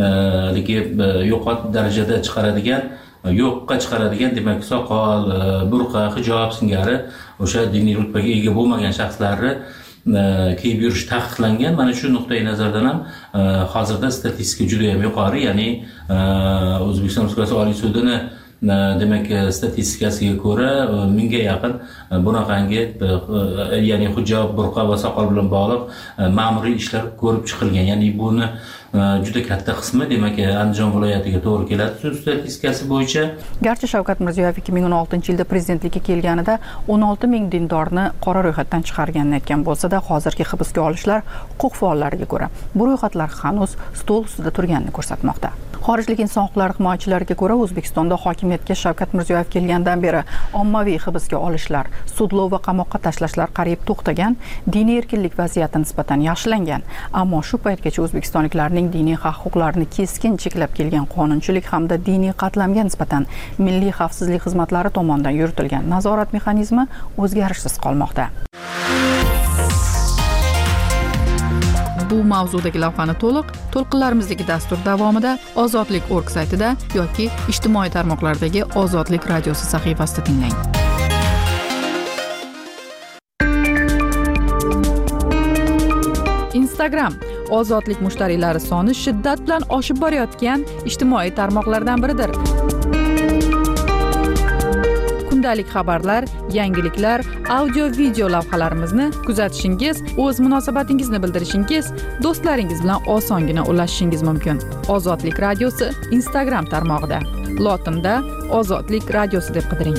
yo'qot darajada chiqaradigan, yo'qqa chiqaradigan, demak soqol, burqa, hijob singari o'sha diniy rutbaga ega bo'lmagan shaxslarni kiyib yurish taqiqlangan. Mana shu nuqtai nazardan ham hozirda statistika juda ham yuqori, ya'ni O'zbekiston Respublikasi Oliy sudini demak statistikasiga ko'ra 1000 ga yaqin bunaqangi ya'ni hijob, burqa va soqol bilan bog'liq ma'muriy ishlar ko'rib chiqilgan. Ya'ni buni juda katta qismi demak Andijon viloyatiga to'g'ri keladi suv statistikasi bo'yicha. Garchi Shavkat Mirziyoyev 2016-yilda prezidentlikka kelganida 16 ming dindorni qora ro'yxatdan chiqarganini aytgan bo'lsa-da, hozirgi hibsga olishlar huquq faollariga ko'ra bu ro'yxatlar hanuz stol ustida turganini ko'rsatmoqda. Xorijlik inson huquqlari himoyachilariga ko'ra, O'zbekistonda hokimiyatga Shavkat Mirziyoyev kelgandan beri ommaviy hibsga olishlar, sudlov va qamoqqa tashlashlar qariyb to'xtagan, diniy erkinlik vaziyati nisbatan yaxshilangan. Ammo shu paytgacha o'zbekistonliklarning diniy haq-huquqlarini keskin cheklab kelgan qonunchilik hamda diniy qatlamga nisbatan milliy xavfsizlik xizmatlari tomonidan yuritilgan nazorat mexanizmi o'zgarishsiz qolmoqda. Bu mavzudagi lavhani to'lqinlarimizdagi dastur davomida Ozodlik.org saytida yoki ijtimoiy tarmoqlardagi Ozodlik radiosi sahifasida tinglang. Instagram ozodlik mushtariylari soni shiddat bilan oshib borayotgan ijtimoiy tarmoqlardan biridir. Kundalik xabarlar, yangiliklar, audio-video lavhalarimizni kuzatishingiz, o'z munosabatingizni bildirishingiz, do'stlaringiz bilan osongina ulashishingiz mumkin. Ozodlik radiosi Instagram tarmog'ida. Lotinda Ozodlik radiosi deb qidiring.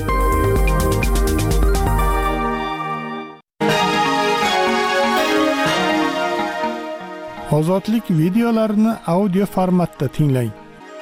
Ozodlik videolarini audio formatda tinglang.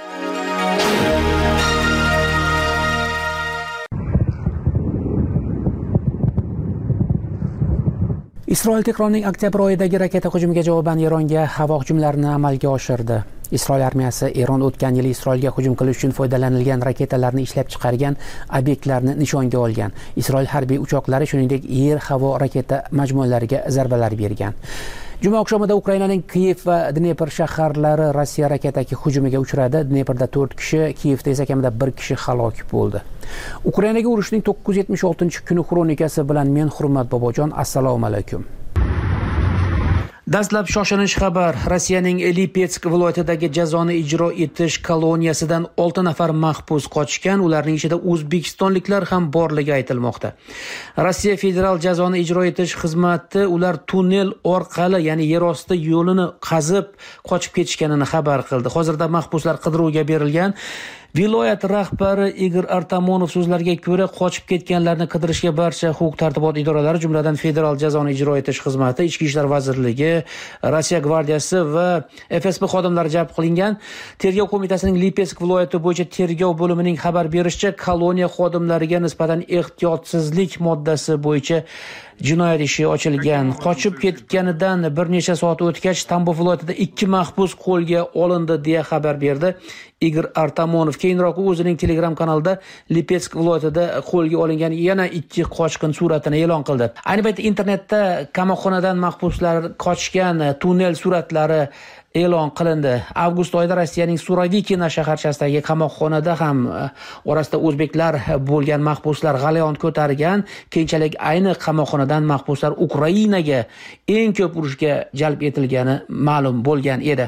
Isroil Tehronning oktyabr oyidagi raketa hujumiga javoban Eronga havo hujumlarini amalga oshirdi. Isroil armiyasi Eron o'tgan yili Isroilga hujum qilish uchun foydalanilgan raketalarni ishlab chiqargan obyektlarni nishonga olgan. Isroil harbiy uchoqlari shuningdek yer-havo raketa majmualariga zarbalar bergan. Juma oqshomida Ukrainaning Kiyev va Dnepr shaharlari Rossiya raketaki hujumiga uchradi. Dneprda 4 kishi, Kiyevda esa kamida 1 kishi halok bo'ldi. Ukrainaga urushning 976-kuni xronikasi bilan men Hurmat Bobojon, assalomu alaykum. Dastlab shoshilinch xabar. Rossiyaning Lipetsk viloyatidagi jazoni ijro etish koloniyasidan 6 nafar mahbus qochgan, ularning ichida o'zbekistonliklar ham borligi aytilmoqda. Rossiya federal jazoni ijro etish xizmati ular tunnel orqali, ya'ni yer osti yo'lini qazib qochib ketishganini xabar qildi. Hozirda mahbuslar qidiruvga berilgan. Viloyat rahbari Igor Artamonov so'zlariga ko'ra, qochib ketganlarni qidirishga barcha huquq-tartibot idoralari, jumladan Federal jazoni ijro etish xizmati, Ichki ishlar vazirligi, Rossiya gvardiyasi va FSB xodimlari jalb qilingan. Tergov qo'mitasining Lipetsk viloyati bo'yicha tergov bo'limining xabar berishicha, koloniya xodimlariga nisbatan ehtiyotsizlik moddasi bo'yicha jinoyat ishi ochilgan. Qochib ketganidan bir necha soat o'tgach, Tambov viloyatida 2 mahbus qo'lga olindi deya xabar berdi Igor Artamonov. Keyinroq o'zining Telegram kanalida Lipetsk viloyatida qo'lga olingan yana 2 qochqin suratini e'lon qildi. Ayni paytda internetda qamoqxonadan mahbuslar qochgan tunnel suratlari e'lon qilindi. Avgust oyida Rossiyaning Surovikina shaharchasidagi qamoqxonada ham orasida o'zbeklar bo'lgan mahbuslar g'alayon ko'targan. Keyinchalik ayni qamoqxonadan mahbuslar Ukrainaga eng ko'p urushga jalb etilgani ma'lum bo'lgan edi.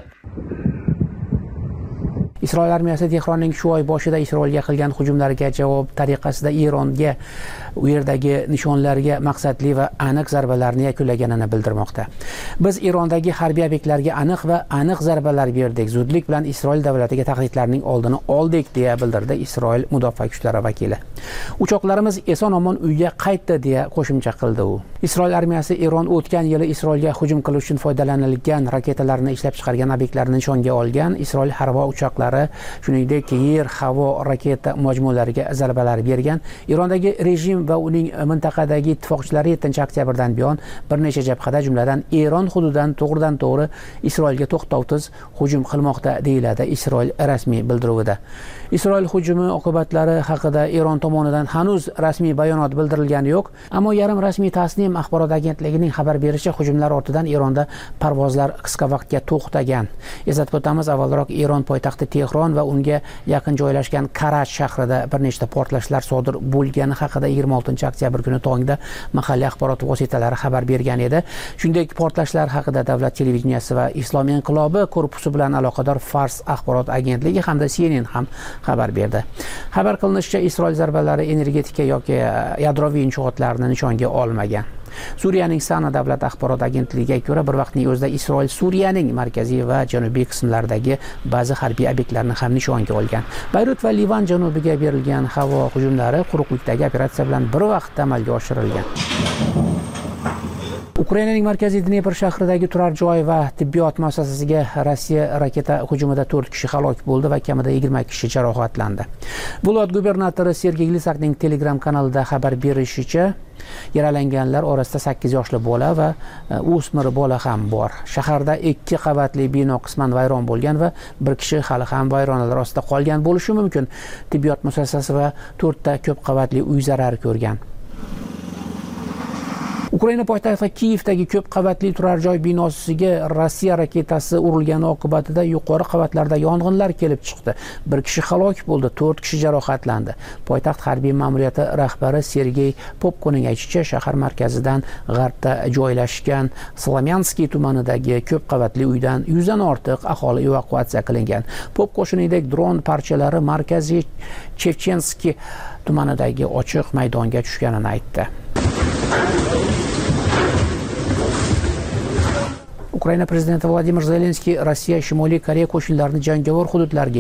Isroil armiyasi Tehronning shu oy boshida Isroilga qilgan hujumlariga javob tariqasida Eronga u yerdagi nishonlarga maqsadli va aniq zarbalarni yakunlaganini bildirmoqda. Biz Erondagi harbiy obyektlarga aniq zarbalar berdik. Zudlik bilan Isroil davlatiga tahdidlarning oldini oldik deya bildirdi Isroil mudofaa kuchlari vakili. Uchoqlarimiz eson-omon uyga qaytdi deya qo'shimcha qildi u. Isroil armiyasi Eron o'tgan yili Isroilga hujum qilish uchun foydalanilgan raketalarni ishlab chiqargan obyektlarni nishonga olgan. Isroil harbiy uchoqlari shuningdek yer-havo raketa majmualariga zarbalar bergan. Erondagi rejim va uning mintaqadagi ittifoqchilari 7-oktyabrdan buyon bir necha jabhada, jumladan Eron hududidan to'g'ridan-to'g'ri Isroilga to'xtovsiz hujum qilmoqda deyiladi Isroil rasmiy bildiruvida. Isroil hujumi oqibatlari haqida Eron tomonidan hanuz rasmiy bayonot bildirilgani yo'q, ammo yarim rasmiy Tasnim axborot agentligining xabar berishicha, hujumlar ortidan Eronda parvozlar qisqa vaqtga to'xtagan. Eslatib o'tamiz, avvalroq Eron poytaxti Tehron va unga yaqin joylashgan Karaj shahrida bir nechta portlashlar sodir bo'lgani haqida 26-oktyabr kuni tongda mahalliy axborot vositalari xabar bergan edi. Shuningdek, portlashlar haqida davlat televideniyasi va Islom inqilobi korpusi bilan aloqador Fars axborot agentligi hamda CNN ham xabar berdi. Xabar qilinishicha, Isroil zarbalari energetika yoki yadroviy inshootlarni nishonga olmagan. Suriyaning Sana davlat axborot agentligiga ko'ra, bir vaqtning o'zida Isroil Suriyaning markaziy va janubiy qismlaridagi ba'zi harbiy obyektlarni ham nishonga olgan. Bayrut va Livan janubiga berilgan havo hujumlari quruqlikdagi operatsiya bilan bir vaqtda amalga oshirilgan. Ukrainaning markaziy Dnepr shahridagi turar joy va tibbiyot muassasasiga Rossiya raketa hujumida 4 kishi halok bo'ldi va kamida 20 kishi jarohatlandi. Viloyat gubernatori Sergey Lisakning Telegram kanalida xabar berishicha, yaralanganlar orasida 8 yoshli bola va o'smir bola ham bor. Shaharda 2 qavatli bino qisman vayron bo'lgan va bir kishi hali ham vayronalar ostida qolgan bo'lishi mumkin. Tibbiyot muassasasi va 4 ta ko'p qavatli uy zarar ko'rgan. Ukraina poytaxti Kiyevdagi ko'p qavatli turar joy binosiga Rossiya raketasi urilgani oqibatida yuqori qavatlarda yong'inlar kelib chiqdi. Bir kishi halok bo'ldi, 4 kishi jarohatlandi. Poytaxt harbiy ma'muriyati rahbari Sergey Popkoning aytishicha, shahar markazidan g'arbda joylashgan Slomyanskiy tumanidagi ko'p qavatli uydan 100 dan ortiq aholi evakuatsiya qilingan. Popko shuningdek dron parchalari markaziy Chevchenskiy tumanidagi ochiq maydonga tushganini aytdi. Ukraina prezidenti Vladimir Zelenskiy Rossiya Shimoliy Koreya qo'shinlarini jangovar hududlarga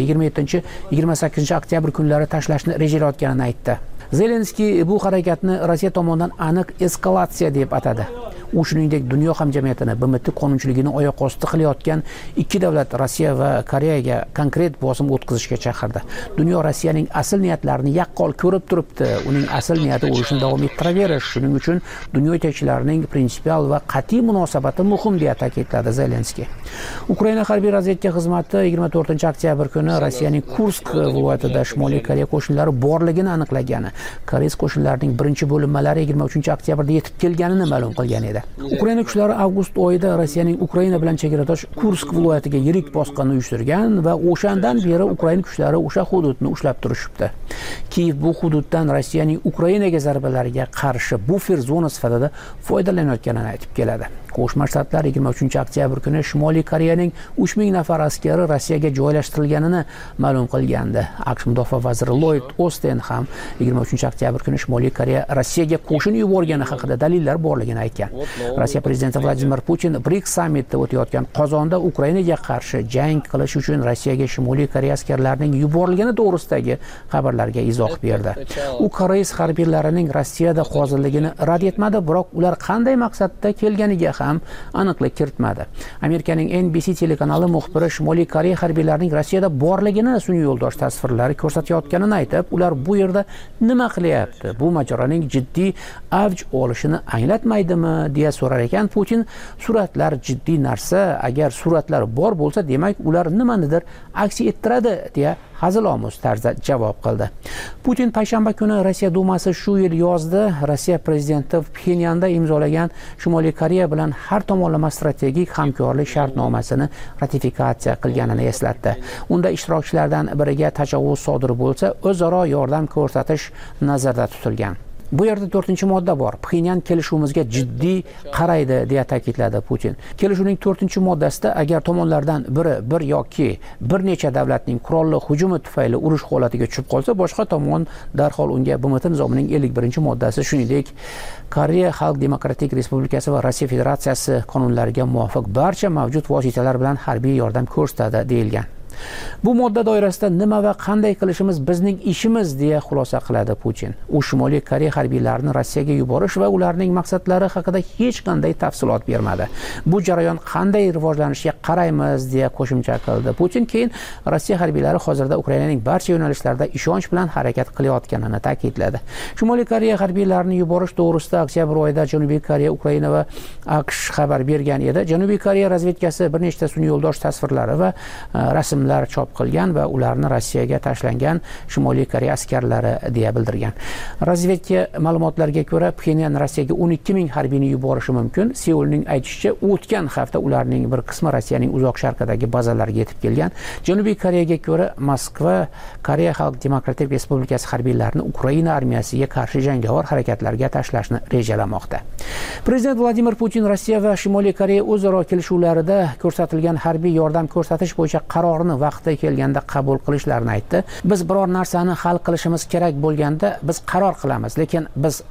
27-28 oktyabr kunlari tashlashni rejalayotganini aytdi. Zelenskiy bu harakatni Rossiya tomonidan aniq eskalatsiya deb atadi. U shuningdek dunyo hamjamiyatini BMT qonunchiligini oyoq osti qilayotgan ikki davlat Rossiya va Koreyaga konkret bosim o'tkazishga chaqirdi. Dunyo Rossiyaning asl niyatlarini yaqqol ko'rib turibdi. Uning asl niyati urushni davom ettiraverish. Shuning uchun dunyo yetakchilarining prinsipial va qat'iy munosabati muhim deya ta'kidladi Zelenskiy. Ukraina harbiy razvedka xizmati 24-oktyabr kuni Rossiyaning Kursk viloyatida Shimoliy Koreya qo'shinlari borligini aniqlagan. Koreys qo'shinlarining birinchi bo'linmalari 23-oktyabrda yetib kelganini ma'lum qilgan edi. Ukraina kuchlari avgust oyida Rossiyaning Ukraina bilan chegaradosh Kursk viloyatiga yirik bosqinni uyushtirgan va o'shandan beri Ukraina kuchlari o'sha hududni ushlab turishibdi. Kiyev bu hududdan Rossiyaning Ukrainaga zarbalariga qarshi bufer zona sifatida foydalanayotganini aytib keladi. Qo'shma Shtatlar 23-oktyabr kuni Shimoliy Koreyaning 3000 nafar askari Rossiyaga joylashtirilganini ma'lum qilgandi. AQSh mudofaa vaziri Lloyd Austin ham 23-oktyabr kuni Shimoliy Koreya Rossiyaga qo'shin yuborgani haqida dalillar borligini aytgan. Rossiya prezidenti Vladimir Putin BRICS sammitida o'tayotgan Qozonda Ukrainaga qarshi jang qilish uchun Rossiyaga Shimoliy Koreya askarlarining yuborilgani to'g'risidagi xabarlarga izoh berdi. U Koreys harbiylarining Rossiyada hozirligini rad etmadi, biroq ular qanday maqsadda kelganiga ham aniqlik kiritmadi. Amerikaning NBC telekanali muxbiri Shimoliy Koreya harbiylarining Rossiyada borligini sun'iy yo'ldosh tasvirlari ko'rsatayotganini aytib, ular bu yerda nima qilyapti? Bu mojaroning jiddiy avj olishini anglatmaydimi deya so'rar ekan. Putin suratlar jiddiy narsa, agar suratlar bor bo'lsa, demak ular nimanidir aks ettiradi deya hazilomuz tarzda javob qildi. Putin payshanba kuni Rossiya Dumasi shu yil yozda Rossiya prezidenti Pxenyanda imzolagan Shimoliy Koreya bilan har tomonlama strategik hamkorlik shartnomasini ratifikatsiya qilganini eslatdi. Unda ishtirokchilardan biriga tajovuz sodir bo'lsa, o'zaro yordam ko'rsatish nazarda tutilgan. Bu yerda 4-modda bor. Pxenyan kelishuvimizga jiddiy qaraydi deya ta'kidladi Putin. Kelishuvning 4-moddasida agar tomonlardan biri bir yoki bir necha davlatning qurolli hujumi tufayli urush holatiga tushib qolsa, boshqa tomon darhol unga BMT nizomining 51-moddasi, shuningdek Koreya Xalq Demokratik Respublikasi va Rossiya Federatsiyasi qonunlariga muvofiq barcha mavjud vositalar bilan harbiy yordam ko'rsatadi deyilgan. Bu modda doirasida nima va qanday qilishimiz bizning ishimiz deya xulosa qiladi Putin. U Shimoliy Koreya harbiylarini Rossiyaga yuborish va ularning maqsadlari haqida hech qanday tafsilot bermadi. Bu jarayon qanday rivojlanishiga qaraymiz deya qo'shimcha qildi. Putin keyin Rossiya harbiylari hozirda Ukrainaning barcha yo'nalishlarida ishonch bilan harakat qilayotganini ta'kidladi. Shimoliy Koreya harbiylarini yuborish to'g'risida oktyabr oyida Janubiy Koreya, Ukraina va AQSh xabar bergan edi. Janubiy Koreya razvedkasi bir nechta sun'iy yo'ldosh tasvirlari va rasmlar chop qilgan va ularni Rossiyaga tashlangan Shimoliy Koreya askarlari deya bildirgan. Razvedka ma'lumotlariga ko'ra, Pxenyan Rossiyaga 12 ming harbiyni yuborishi mumkin. Seulning aytishicha, o'tgan hafta ularning bir qismi Rossiyaning uzoq sharqidagi bazalariga yetib kelgan. Janubiy Koreyaga ko'ra, Moskva Koreya Xalq Demokratik Respublikasi harbiylarini Ukraina armiyasiga qarshi jangovar harakatlarga tashlashni rejalamoqda. Prezident Vladimir Putin Rossiya va Shimoliy Koreya o'zaro kelishuvlarida ko'rsatilgan harbiy yordam ko'rsatish bo'yicha qarorni vaqti kelganda qabul qilishlarini aytdi. Biz biror narsani hal qilishimiz kerak bo'lganda biz qaror qilamiz, lekin biz buni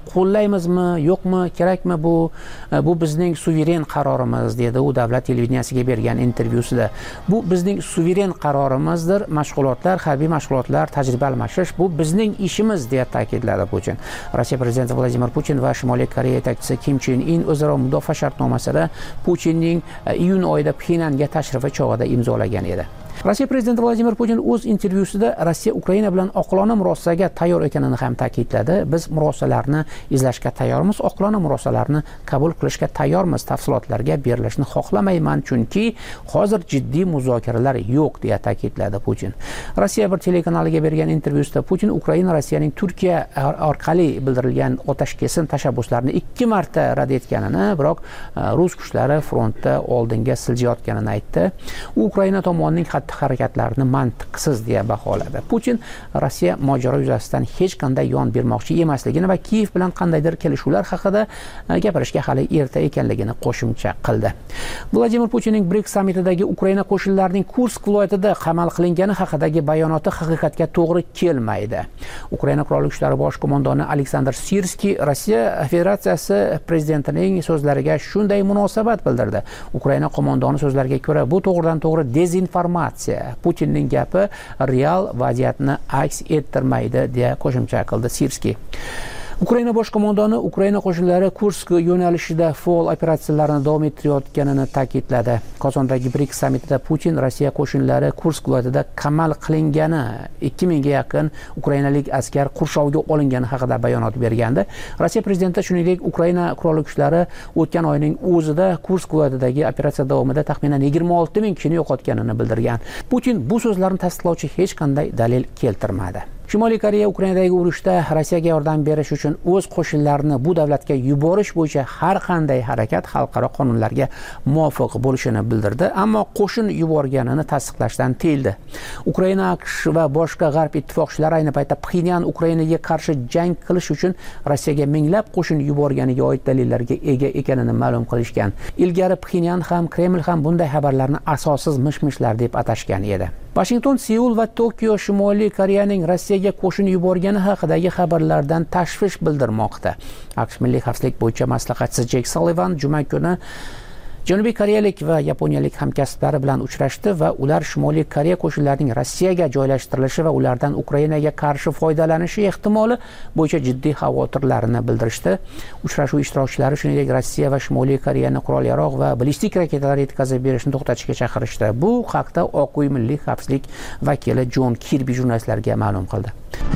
qo'llaymizmi, yo'qmi, kerakmi bu bizning suveren qarorimiz dedi u davlat televideniyasiga bergan intervyusida. Bu bizning suveren qarorimizdir. Mashg'ulotlar, harbiy mashg'ulotlar, tajriba almashish bu bizning ishimiz deya ta'kidladi Putin. Rossiya prezidenti Vladimir Putin va Shimoliy Koreya yetakchisi Kim Chen In o'zaro mudofaa shartnomasida Putinning iyun oyida Pxenyanga tashrifi chog'ida imzolagan edi. Rossiya prezidenti Vladimir Putin o'z intervyusida Rossiya Ukraina bilan oqilona murosaga tayyor ekanini ham ta'kidladi. Biz murosalarni izlashga tayyormiz, oqilona murosalarni qabul qilishga tayyormiz. Tafsilotlarga berilishni xohlamayman, chunki hozir jiddiy muzokaralar yo'q deya ta'kidladi Putin. Rossiya bir telekanaliga bergan intervyusida Putin Ukraina Rossiyaning Turkiya orqali bildirilgan otashkesin tashabbuslarini 2 marta rad etganini, biroq rus kuchlari frontda oldinga siljayotganini aytdi. U Ukraina tomonining harakatlarini mantiqsiz deya baholadi. Putin Rossiya mojaro yuzasidan hech qanday yon bermoqchi emasligini va Kiyev bilan qandaydir kelishuvlar haqida gapirishga hali erta ekanligini qo'shimcha qildi. Vladimir Putinning BRICS sammitidagi Ukraina qo'shinlarining Kursk viloyatida qamal qilingani haqidagi bayonoti haqiqatga to'g'ri kelmaydi. Ukraina qurolli kuchlari bosh qo'mondoni Aleksandr Sirskiy Rossiya Federatsiyasi prezidentining so'zlariga shunday munosabat bildirdi. Ukraina qo'mondoni so'zlariga ko'ra, bu to'g'ridan to'g'ri dezinformatsiya. Putinning gapi real vaziyatni aks ettirmaydi deya qo'shimcha qildi Sirskiy. Ukraina bosh qo'mondoni Ukraina qo'shinlari Kursk yo'nalishida faol operatsiyalarni davom ettirayotganini ta'kidladi. Qozondagi BRICS sammitida Putin Rossiya qo'shinlari Kursk viloyatida qamal qilingani, 2000 ga yaqin ukrainalik askar qurshovga olingani haqida bayonot bergandi. Rossiya prezidenti shuningdek Ukraina qurolli kuchlari o'tgan oyning o'zida Kursk viloyatidagi operatsiya davomida taxminan 26 ming kishini yo'qotganini bildirgan. Putin bu so'zlarni tasdiqlovchi hech qanday dalil keltirmadi. Shimoliy Koreya Ukrainadagi urushda Rossiyaga yordam berish uchun o'z qo'shinlarini bu davlatga yuborish bo'yicha har qanday harakat xalqaro qonunlarga muvofiq bo'lishini bildirdi, ammo qo'shin yuborganini tasdiqlashdan tiyildi. Ukraina, AQSh va boshqa g'arb ittifoqchilari ayni paytda Pxenyan Ukrainaga qarshi jang qilish uchun Rossiyaga minglab qo'shin yuborganiga oid dalillarga ega ekanini ma'lum qilishgan. Ilgari Pxenyan ham, Kreml ham bunday xabarlarni asossiz mish-mishlar deb atashgan edi. Washington, Seul va Tokio Shimoliy Koreyaning Rossiyaga qo'shin yuborgani haqidagi xabarlardan tashvish bildirmoqda. AQSh milliy xavfsizlik bo'yicha maslahatchisi Jake Sullivan juma kuni Janubiy koreyalik va yaponiyalik hamkasblari bilan uchrashdi va ular Shimoliy Koreya qo'shinlarining Rossiyaga joylashtirilishi va ulardan Ukrainaga qarshi foydalanishi ehtimoli bo'yicha jiddiy xavotirlarini bildirishdi. Uchrashuv ishtirokchilari shuningdek Rossiya va Shimoliy Koreyani qurol-yarog' va ballistik raketalar yetkazib berishni to'xtatishga chaqirishdi. Bu haqda Oq uy milliy xavfsizlik vakili Jon Kirbi jurnalistlarga ma'lum qildi.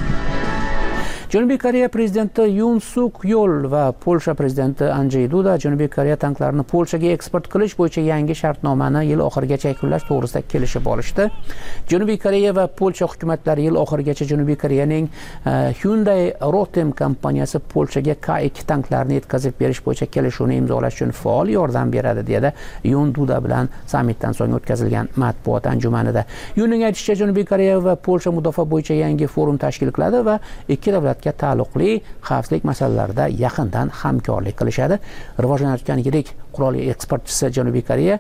Janubiy Koreya prezidenti Yoon Suk Yeol va Polsha prezidenti Andrzej Duda Janubiy Koreya tanklarini Polshaga eksport qilish bo'yicha yangi shartnomani yil oxirigacha yakunlash to'g'risida kelishib olishdi. Janubiy Koreya va Polsha hukumatlari yil oxirigacha Janubiy Koreyaning Hyundai Rotem kompaniyasi Polshaga K2 tanklarini yetkazib berish bo'yicha kelishuvni imzolash uchun faol yordam beradi dedi Yoon Duda bilan sammitdan so'ng o'tkazilgan matbuot anjumanida. Yoonning aytishicha, Janubiy Koreya va Polsha mudofaa bo'yicha yangi forum tashkil qiladi va ikki davlat taalluqli xavfsizlik masalalarida yaqindan hamkorlik qilishadi. Rivojlanayotgan yirik qurol eksportchisi Janubiy Koreya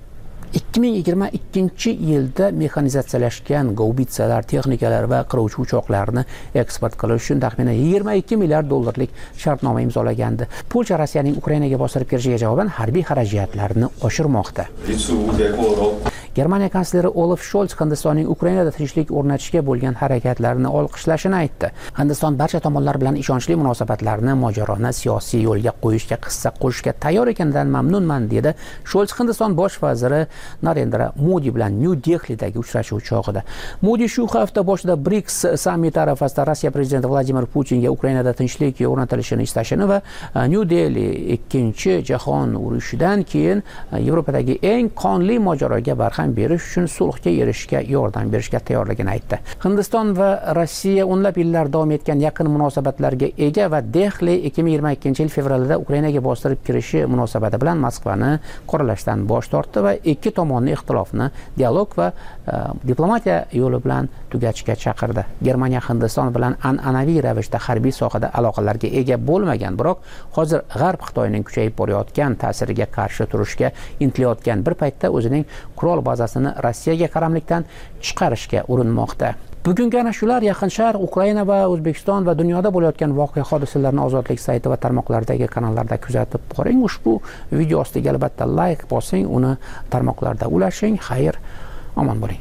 2022-yilda mexanizatsiyalashgan gaubitsalar, texnikalar va qiruvchi uchoqlarni eksport qilish uchun taxminan 22 milliard dollarlik shartnoma imzolagandi. Polsha Rossiyaning Ukrainaga bostirib kirishiga javoban harbiy xarajatlarini oshirmoqda. Germaniya kansleri Olaf Scholz Hindistonning Ukrainada tinchlik o'rnatishga bo'lgan harakatlarini olqishlashini aytdi. Hindiston barcha tomonlar bilan ishonchli munosabatlarni, mojaroni siyosiy yo'lga qo'yishga hissa qo'shishga tayyor ekanidan mamnunman dedi Scholz Hindiston bosh vaziri Narendra Modi bilan New Delhidagi uchrashuv chog'ida. Modi shu hafta boshida BRICS sammiti arafasida Rossiya prezidenti Vladimir Putinga Ukrainada tinchlik o'rnatilishini istashini va New Delhi ikkinchi jahon urushidan keyin Yevropadagi eng qonli mojaroga barham berish uchun sulhga erishishga yordam berishga tayyorligini aytdi. Hindiston va Rossiya o'nlab yillar davom etgan yaqin munosabatlarga ega va Delhi 2022-yil fevralda Ukrainaga bostirib kirishi munosabati bilan Moskvani qoralashdan bosh tortdi va ikki tomonni ixtilofni dialog va diplomatiya yo'li bilan tugatishga chaqirdi. Germaniya Hindiston bilan an'anaviy ravishda harbiy sohada aloqalarga ega bo'lmagan, biroq hozir G'arb Xitoyning kuchayib borayotgan ta'siriga qarshi turishga intilayotgan bir paytda o'zining qurol bazasini Rossiyaga qaramlikdan chiqarishga urinmoqda. Bugungi ana shular Yaqin Sharq, Ukraina va O'zbekiston va dunyoda bo'layotgan voqea hodisalarni Ozodlik sayti va tarmoqlardagi kanallarda kuzatib boring. Ushbu video ostiga albatta like bosing, uni tarmoqlarda ulashing. Xayr, omon bo'ling.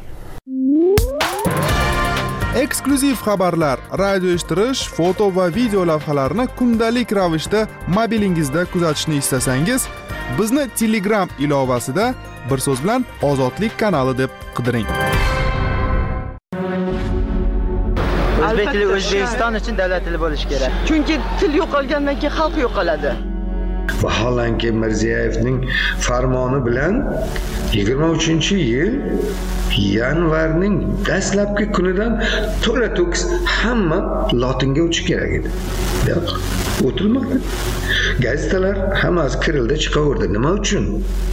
Eksklyuziv xabarlar, radio eshittirish, foto va video lavhalarni kundalik ravishda mobilingizda kuzatishni istasangiz, bizni Telegram ilovasida bir so'z bilan Ozodlik kanali deb qidiring. O'zbek tili O'zbekiston uchun davlat tili bo'lishi kerak. Chunki til yo'qolgandan keyin xalq yo'qoladi. Vaholanki Mirziyevning farmoni bilan 23-yil yanvarning dastlabki kunidan to'la-to'kis hamma lotinga o'tish kerak edi. Yo'q, o'tilmadi. Gazetalar hammasi kirilda chiqaverdi. Nima uchun?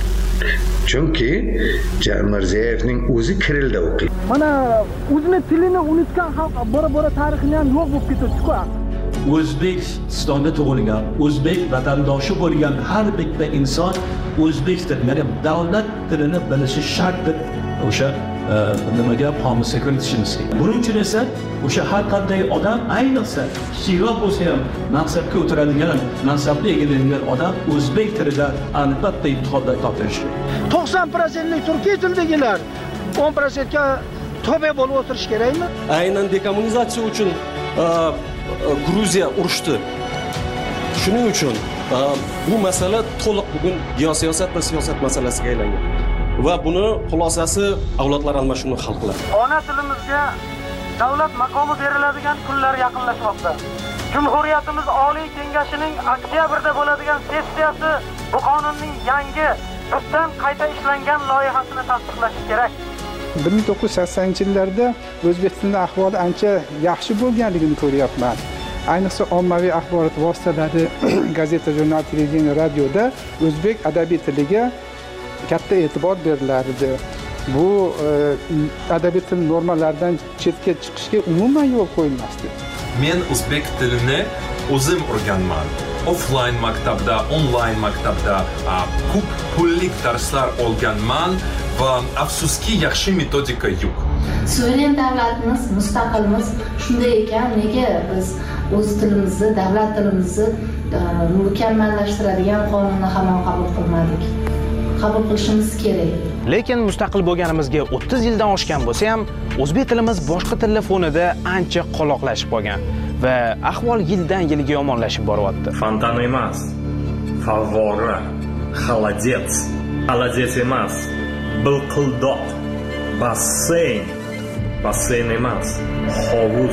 Chunki Mirziyevning o'zi kirilda o'qiydi. Mana o'zini tilini unutgan xalq bora-bora tarixini ham yo'q bo'lib ketadi-ku. O'zbekistonda tug'ilgan, o'zbek vatandoshi bo'lgan har bitta inson o'zbek tilini, davlat tilini bilishi shartdir. O'sha nimaga qomusga kiritishimiz kerak. Buning uchun esa o'sha har qanday odam, ayniqsa kichikroq bo'lsa ham mansabga o'tiradigan, mansabni egallaydigan odam o'zbek tilida albatta imtihonda topshirishi kerak. 90% turkiy tildagilar 10% ga tobe bo'lib o'tirish kerakmi? Aynan dekommunizatsiya uchun Gruziya urushdi. Shuning uchun bu masala to'liq bugun geosiyosat va siyosat masalasiga aylangan. Va buni xulosasi avlodlar almashinuvini hal qiladi. Ona tilimizga davlat maqomi beriladigan kunlar yaqinlashmoqda. Jumhuriyatimiz Oliy Kengashining oktyabrda bo'ladigan sessiyasi bu qonunning yangi tubdan qayta ishlangan loyihasini tasdiqlashi kerak. 1980-yillarda o'zbek tilining ahvoli ancha yaxshi bo'lganligini ko'ryapman. Ayniqsa ommaviy axborot vositalari, gazeta, jurnal, televideniya, radioda o'zbek adabiy tiliga katta e'tibor berilardi. Bu adabiy til normalaridan chetga chiqishga umuman yo'l qo'yilmasdi. Men o'zbek tilini o'zim o'rganman. Offline maktabda, online maktabda ko'p pullik darslar olganman va afsuski yaxshi metodika yo'q. Suveren davlatimiz, mustaqilmiz shunday ekan, nega biz o'z tilimizni, davlat tilimizni mukammallashtiradigan qonunni hamon qabul qilmadik? Qabul qilishimiz kerak. Lekin mustaqil bo'lganimizga 30 yildan oshgan bo'lsa ham, o'zbek tilimiz boshqa tillar fonida ancha qoloqlashib qolgan va ahvol yildan yilga yomonlashib boryapti. Fontan emas, favvora, xolodets, xolodets emas, bilqildoq, basseyn, basseyn emas, hovuz.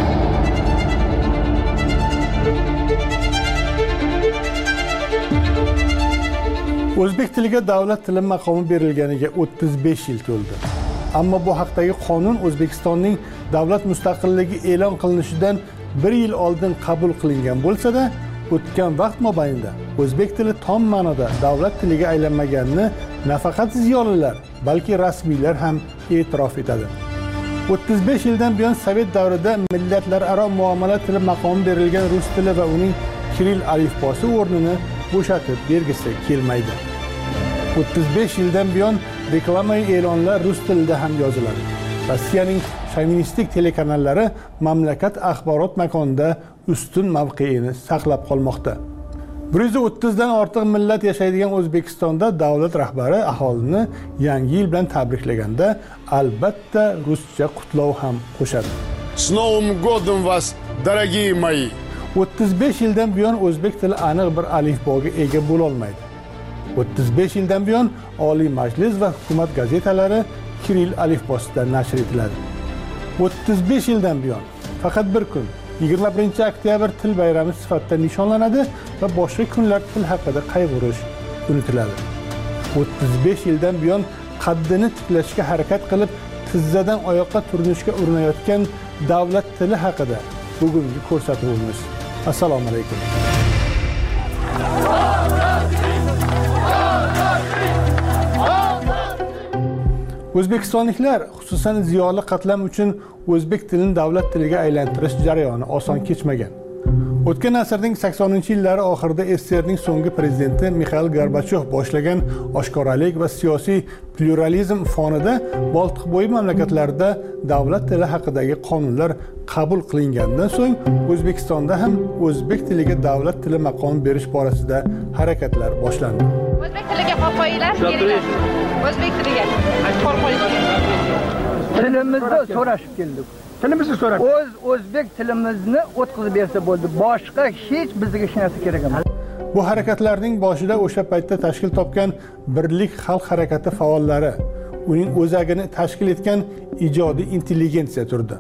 O'zbek tiliga davlat tili maqomi berilganiga 35 yil to'ldi. Ammo bu haqdagi qonun O'zbekistonning davlat mustaqilligi e'lon qilinishidan 1 yil oldin qabul qilingan bo'lsa-da, o'tgan vaqt mobaynida o'zbek tili tom ma'noda davlat tiliga aylanmaganini nafaqat ziyolilar, balki rasmiylar ham e'tirof etadi. 35 yildan buyon Sovet davrida millatlararo muomala tili maqomi berilgan rus tili va uning kiril alifbosi o'rnini bo'shatib bergisi kelmaydi. 35 yildan buyon reklamaviy e'lonlar rus tilida ham yoziladi. Rossiyaning shovinistik telekanallari mamlakat axborot makonida ustun mavqeini saqlab qolmoqda. 130 dan ortiq millat yashaydigan O'zbekistonda davlat rahbari aholini yangi yil bilan tabriklaganda albatta ruscha qutlov ham qo'shadi. С Новым годом вас, дорогие мои! 35 yildan buyon o'zbek tili aniq bir alifboga ega bo'la olmaydi. 35 yildan buyon Oliy Majlis va hukumat gazetalari kiril alifbosida nashr etiladi. 35 yildan buyon faqat bir kun 21 oktyabr til bayrami sifatida nishonlanadi va boshqa kunlar til haqida qayg'urish unutiladi. 35 yildan buyon qaddini tiklashga harakat qilib tizzadan oyoqqa turinishga urinayotgan davlat tili haqida bugungi ko'rsatuvimiz. Assalomu alaykum. O'zbekistonliklar, xususan ziyoli qatlam uchun o'zbek tilini davlat tiliga aylantirish jarayoni oson kechmagan. O'tgan asrning 80-yillari oxirida SSRning so'nggi prezidenti Mixail Gorbachyov boshlagan oshkoralik va siyosiy pluralizm fonida Boltiqbo'yi mamlakatlarida davlat tili haqidagi qonunlar qabul qilingandan so'ng O'zbekistonda ham o'zbek tiliga davlat tili maqomi berish borasida harakatlar boshlandi. O'zbek tiliga qo'l qo'yinglar, o'zbek tiliga qo'l qo'yinglar. Tilimizni so'rashib keldik. Tilimizni so'rab. O'zbek tilimizni o'tkazib bersa bo'ldi. Boshqa hech bizga hech narsa kerak emas. Bu harakatlarning boshida o'sha paytda tashkil topgan Birlik xalq harakati faollari, uning o'zagini tashkil etgan ijodiy intelligensiya turdi.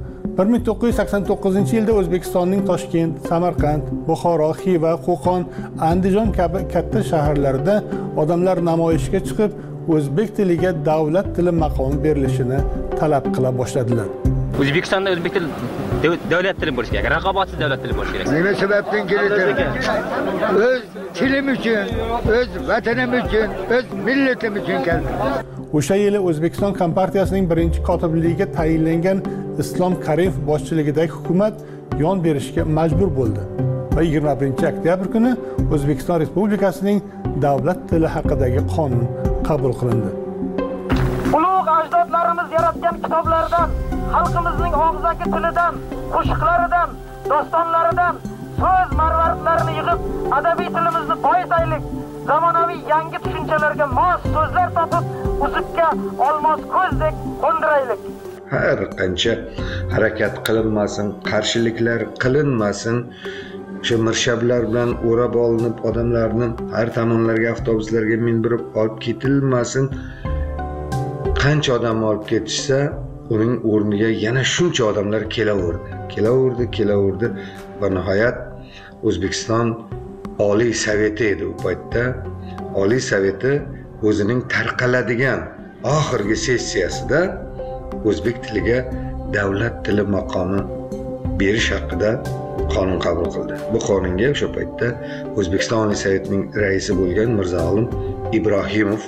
1989-yilda O'zbekistonning Toshkent, Samarqand, Buxoro, Xiva, Qo'qon, Andijon kabi katta shaharlarida odamlar namoyishga chiqib, o'zbek tiliga davlat tili maqomi berilishini talab qila boshladilar. O'zbekistonda o'zbek tili davlat tili bo'lishi kerak, raqobatsiz davlat tili bo'lishi kerak. Nima sababdan keladi? O'z tilim uchun, o'z vatanim uchun, o'z millatim uchun keldim. O'sha yili O'zbekiston Kompartiyasining birinchi kotibligiga tayinlangan Islom Karimov boshchiligidagi hukumat yon berishga majbur bo'ldi va 21-oktyabr kuni O'zbekiston Respublikasining davlat tili haqidagi qonun qabul qilindi. Ulug' ajdodlarimiz yaratgan kitoblardan, xalqimizning og'zaki tilidan, qo'shiqlaridan, dostonlaridan so'z marvaridlarini yig'ib, adabiy tilimizni boyitaylik. Zamonaviy yangi tushunchalarga mos so'zlar topib, uzukka olmos ko'zdek qo'ndiraylik. Har qancha harakat qilinmasin, qarshiliklar qilinmasin, o'sha mirshablar bilan o'rab olinib, odamlarni har tomonlarga avtobuslarga mindirib olib ketilmasin. Qancha odam olib ketishsa, uning o'rniga yana shuncha odamlar kelaverdi va nihoyat O'zbekiston Oliy Soveti edi u paytda. Oliy Soveti o'zining tarqaladigan oxirgi sessiyasida o'zbek tiliga davlat tili maqomi berish haqida qonun qabul qildi. Bu qonunga o'sha paytda O'zbekiston Oliy Sovetining raisi bo'lgan Mirzo-Olim Ibrohimov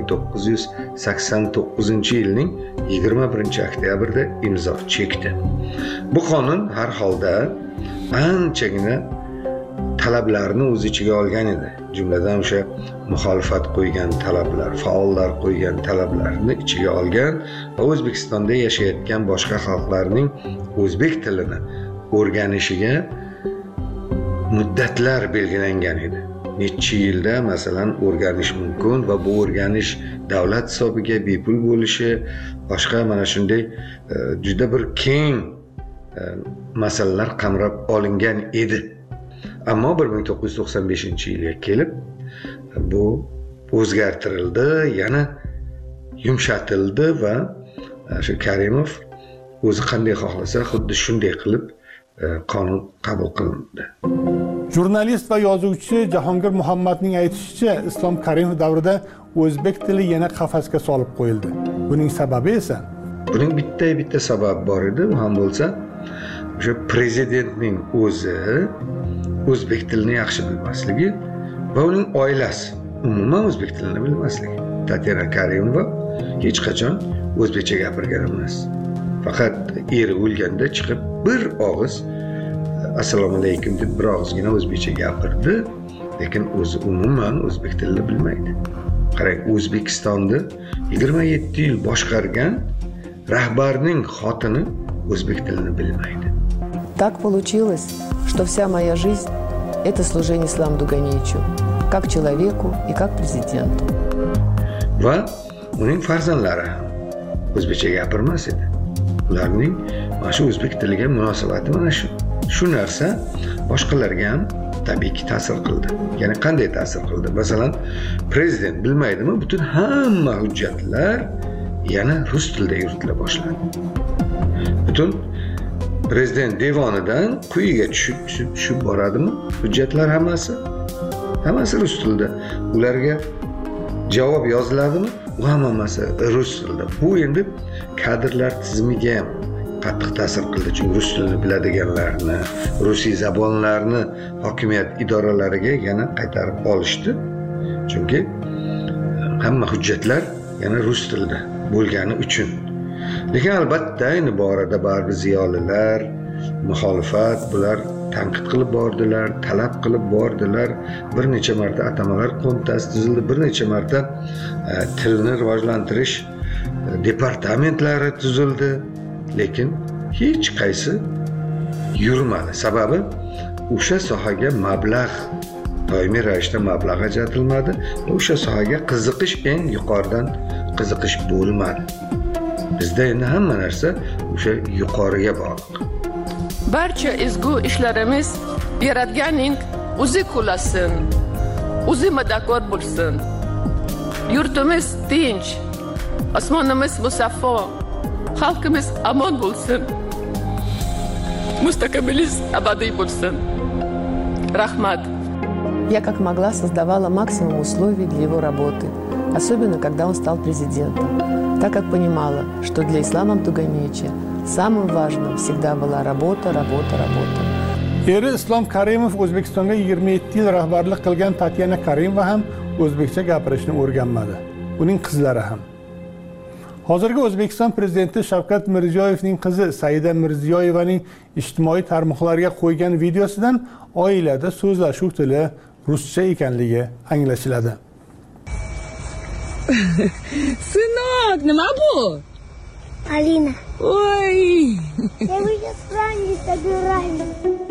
1989-yilning 21-oktyabrda imzo chekdi. Bu qonun har holda anchagina talablarni o'z ichiga olgan edi. Jumladan o'sha muxolifat qo'ygan talablar, faollar qo'ygan talablarni ichiga olgan va O'zbekistonda yashayotgan boshqa xalqlarning o'zbek tilini o'rganishiga muddatlar belgilangan edi. Necha yilda masalan o'rganish mumkin va bu o'rganish davlat hisobiga bepul bo'lishi, boshqa mana shunday juda bir keng masalalar qamrab olingan edi. Ammo 1995-yilga kelib bu o'zgartirildi, yana yumshatildi va shu Karimov o'zi qanday xohlasa xuddi shunday qilib qonun qabul qilindi. Jurnalist va yozuvchi Jahongir Muhammadning aytishicha, Islom Karimov davrida o'zbek tili yana qafasga solib qo'yildi. Buning sababi esa buning bitta sabab bor edi, u ham bo'lsa o'sha prezidentning o'zi o'zbek tilini yaxshi bilmasligi va uning oilasi umuman o'zbek tilini bilmasligi. Tatyana Karimova hech qachon o'zbekcha gapirgan emas. Faqat eri o'lganda chiqib bir og'iz assalomu alaykum deb bir og'izgina o'zbekcha gapirdi, lekin o'zi umuman o'zbek tilini bilmaydi. Qarang, O'zbekistonni 27 yil boshqargan rahbarning xotini o'zbek tilini bilmaydi. Так получилось, что вся моя жизнь – это служение Исламу Дуганичу, как человеку и как президенту. Va uning farzandlari o'zbekcha gapirmas edi. Ularning mana shu o'zbek tiliga munosabati mana shu. Shu narsa boshqalarga ham tabiiyki ta'sir qildi. Ya'ni qanday ta'sir qildi? Masalan, prezident bilmaydimi, butun hamma hujjatlar yana rus tilida yuritila boshladi. Butun prezident devonidan quyiga tushib boradimi? Hujjatlar hammasi rus tilida. Ularga javob yoziladimi? U hammasi rus tilida. Bu endi kadrlar tizimiga ham qattiq ta'sir qildi. Chunki rus tilini biladiganlarni, rusiy zabonlarni hokimiyat idoralariga yana qaytarib olishdi. Chunki hamma hujjatlar yana rus tilida bo'lgani uchun. Lekin albatta ayni borada baribir ziyolilar, muxolifat bular tanqid qilib bordilar, talab qilib bordilar. Bir necha marta atamalar qo'mitasi tuzildi, bir necha marta tilni rivojlantirish departamentlari tuzildi, lekin hech qaysi yurmadi. Sababi o'sha sohaga mablag' doimiy ravishda mablag' ajratilmadi. O'sha sohaga qiziqish eng yuqoridan qiziqish bo'lmadi. Bizda endi hamma narsa o'sha yuqoriga bog'liq. Barcha ezgu ishlarimiz Yaratganning o'zi qo'llasin, o'zi madadkor bo'lsin. Yurtimiz tinch, osmonimiz musaffo, xalqimiz omon bo'lsin. Mustaqilimiz abadiy bo'lsin. Rahmat. Я как могла создавала максимум условий для его работы, особенно когда он стал президентом, так как понимала, что для Ислама Абдуганиевича самым важным всегда была работа. Eri Islom Karimov O'zbekistonga 27 yil rahbarlik qilgan Tatyana Karimova ham o'zbekcha gapirishni o'rganmadi. Uning qizlari ham. Hozirgi O'zbekiston prezidenti Shavkat Mirziyoyevning qizi Saida Mirziyoyevaning ijtimoiy tarmoqlarga qo'ygan videosidan oilada so'zlashuv tili ruscha ekanligi anglashiladi. Сынок, nima bu? Alina. Oy. Я уже с вами собираюсь.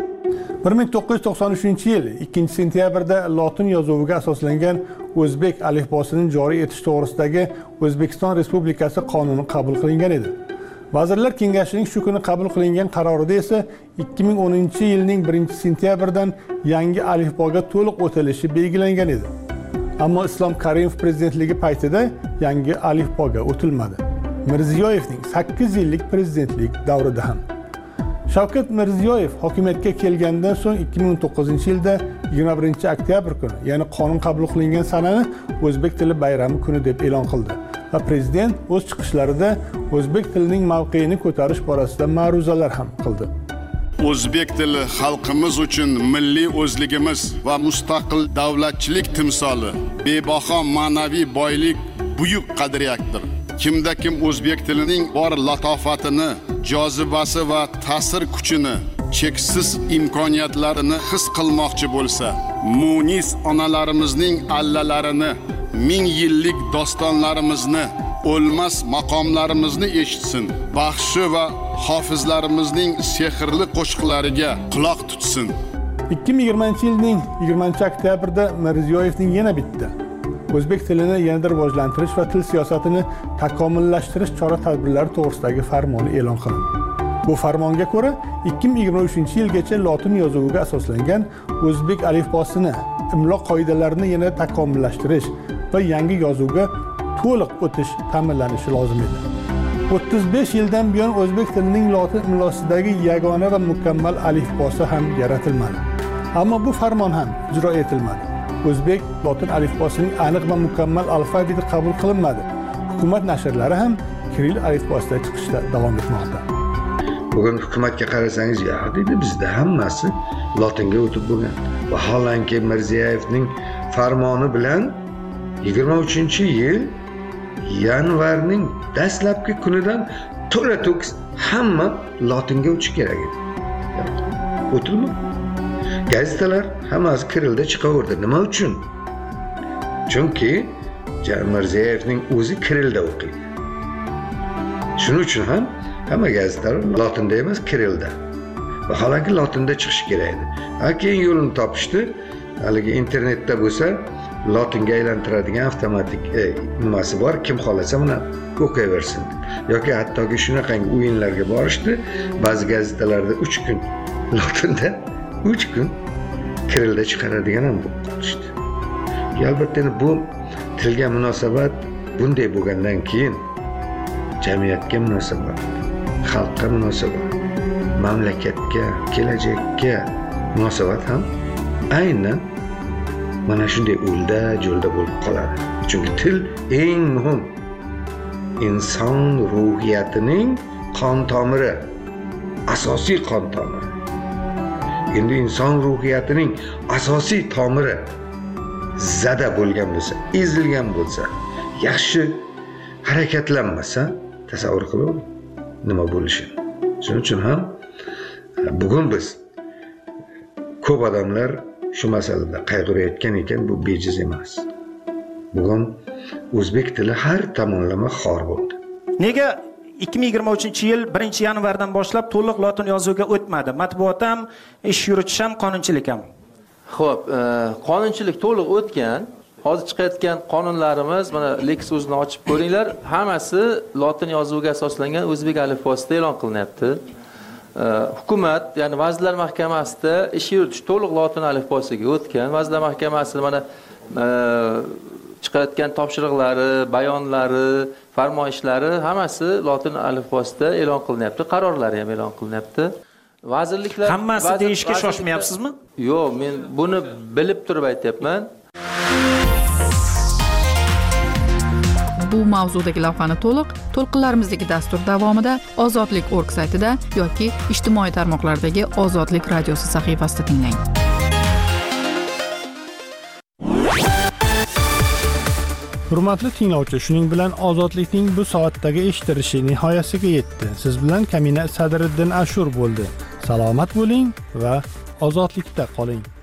1993-yil 2-sentyabrda lotin yozuviga asoslangan o'zbek alifbosini joriy etish to'g'risidagi O'zbekiston Respublikasi qonuni qabul qilingan edi. Vazirlar Kengashining shu kuni qabul qilingan qarorida esa 2010-yilning 1-sentyabridan yangi alifboga to'liq o'tilishi belgilangan edi. Ammo Islom Karimov prezidentligi paytida yangi alifboga o'tilmadi. Mirziyoyevning 8 yillik prezidentlik davrida ham. Shavkat Mirziyoyev hokimiyatga kelgandan so'ng 2019-yilda 21-oktyabr kuni, ya'ni qonun qabul qilingan sanani o'zbek tili bayrami kuni deb e'lon qildi. Va prezident o'z chiqishlarida o'zbek tilining mavqeini ko'tarish borasida ma'ruzalar ham qildi. O'zbek tili xalqimiz uchun milliy o'zligimiz va mustaqil davlatchilik timsoli, bebaho ma'naviy boylik, buyuk qadriyatdir. Kimda kim o'zbek tilining bor latofatini, jozibasi va ta'sir kuchini, cheksiz imkoniyatlarini his qilmoqchi bo'lsa, munis onalarimizning allalarini, ming yillik dostonlarimizni, o'lmas maqomlarimizni eshitsin, baxshi va hofizlarimizning sehrli qo'shiqlariga quloq tutsin. 2020-yilning 20-oktyabrda Mirziyoyevning yana bitta o'zbek tilini yanada rivojlantirish va til siyosatini takomillashtirish chora-tadbirlari to'g'risidagi farmoni e'lon qilindi. Bu farmonga ko'ra 2023-yilgacha lotin yozuviga asoslangan o'zbek alifbosini, imlo qoidalarini yana takomillashtirish va yangi yozuvga to'liq o'tish ta'minlanishi lozim edi. 35 yildan buyon o'zbek tilining lotin imlosidagi yagona va mukammal alifbosi ham yaratilmadi. Ammo bu farmon ham ijro etilmadi. O'zbek lotin alifbosining aniq va mukammal alfabeti qabul qilinmadi. Hukumat nashrlari ham Kirill alifbosida chiqishda davom etmoqda. Bugun hukumatga qarasangiz, ya deydi, bizda hammasi lotinga o'tib bo'lgan. Vaholanki Mirziyoyevning farmoni bilan 23-yil yanvarning dastlabki kunidan to'la-to'kis hamma lotinga o'tish kerak edi. O'tildi. Gazetalar hammasi Kirillda chiqaverdi. Nima uchun? Chunki Mirziyoyevning o'zi Kirillda o'qiydi. Shuning uchun ham hamma gazetalar lotinda emas, Kirillda. Vaholanki lotinda chiqishi kerak edi. Keyin yo'lini topishdi. Haligi internetda bo'lsa, lotinga aylantiradigan avtomatik nimasi bor, kim xolasa buni o'qiyversin. Yoki hattoki shunaqangi o'yinlarga borishdi. Ba'zi gazetalarda 3 kun lotinda, 3 kun Kirillda chiqaradigan ham bo'lishdi. Albatta bu tilga munosabat bunday bo'lgandan keyin jamiyatga munosabat, xalqqa munosabat, mamlakatga, kelajakka munosabat ham aynan mana shunday o'lda jo'lda bo'lib qoladi. Chunki til eng muhim inson ruhiyatining qon tomiri, asosiy qon tomiri. Endi inson ruhiyatining asosiy tomiri zada bo'lgan bo'lsa, ezilgan bo'lsa, yaxshi harakatlanmasa, tasavvur qiling nima bo'lishini. Shuning uchun ham bugun biz ko'p odamlar shu masalada qayg'urayotgan ekan, bu bejiz emas. Bugun o'zbek tili har tomonlama xor bo'ldi. Nega 2023-yil 1-yanvardan boshlab to'liq lotin yozuviga o'tmadi? Matbuot ham, ish yuritish ham, qonunchilik ham. Xo'p, qonunchilik to'liq o'tgan. Hozir chiqayotgan qonunlarimiz, mana Lex o'zini ochib ko'ringlar, hammasi lotin yozuviga asoslangan o'zbek alifbosida e'lon qilinyapti. Hukumat, ya'ni Vazirlar Mahkamasida ish yuritish to'liq lotin alifbosiga o'tgan. Vazirlar Mahkamasi mana chiqayotgan topshiriqlari, bayonlari, farmoyishlari hammasi lotin alifbosida e'lon qilinyapti, qarorlari ham e'lon qilinyapti. Vazirliklar hammasi deyishga shoshmayapsizmi? Yo'q, men buni bilib turib aytyapman. Bu mavzudagi lavhani to'lqinlarimizdagi dastur davomida Ozodlik.org saytida yoki ijtimoiy tarmoqlardagi Ozodlik radiosi sahifasida tinglang. Hurmatli tinglovchi, shuning bilan Ozodlikning bu soatdagi eshitilishi nihoyasiga yetdi. Siz bilan Kamina Sadriddin Ashur bo'ldi. Salomat bo'ling va ozodlikda qoling.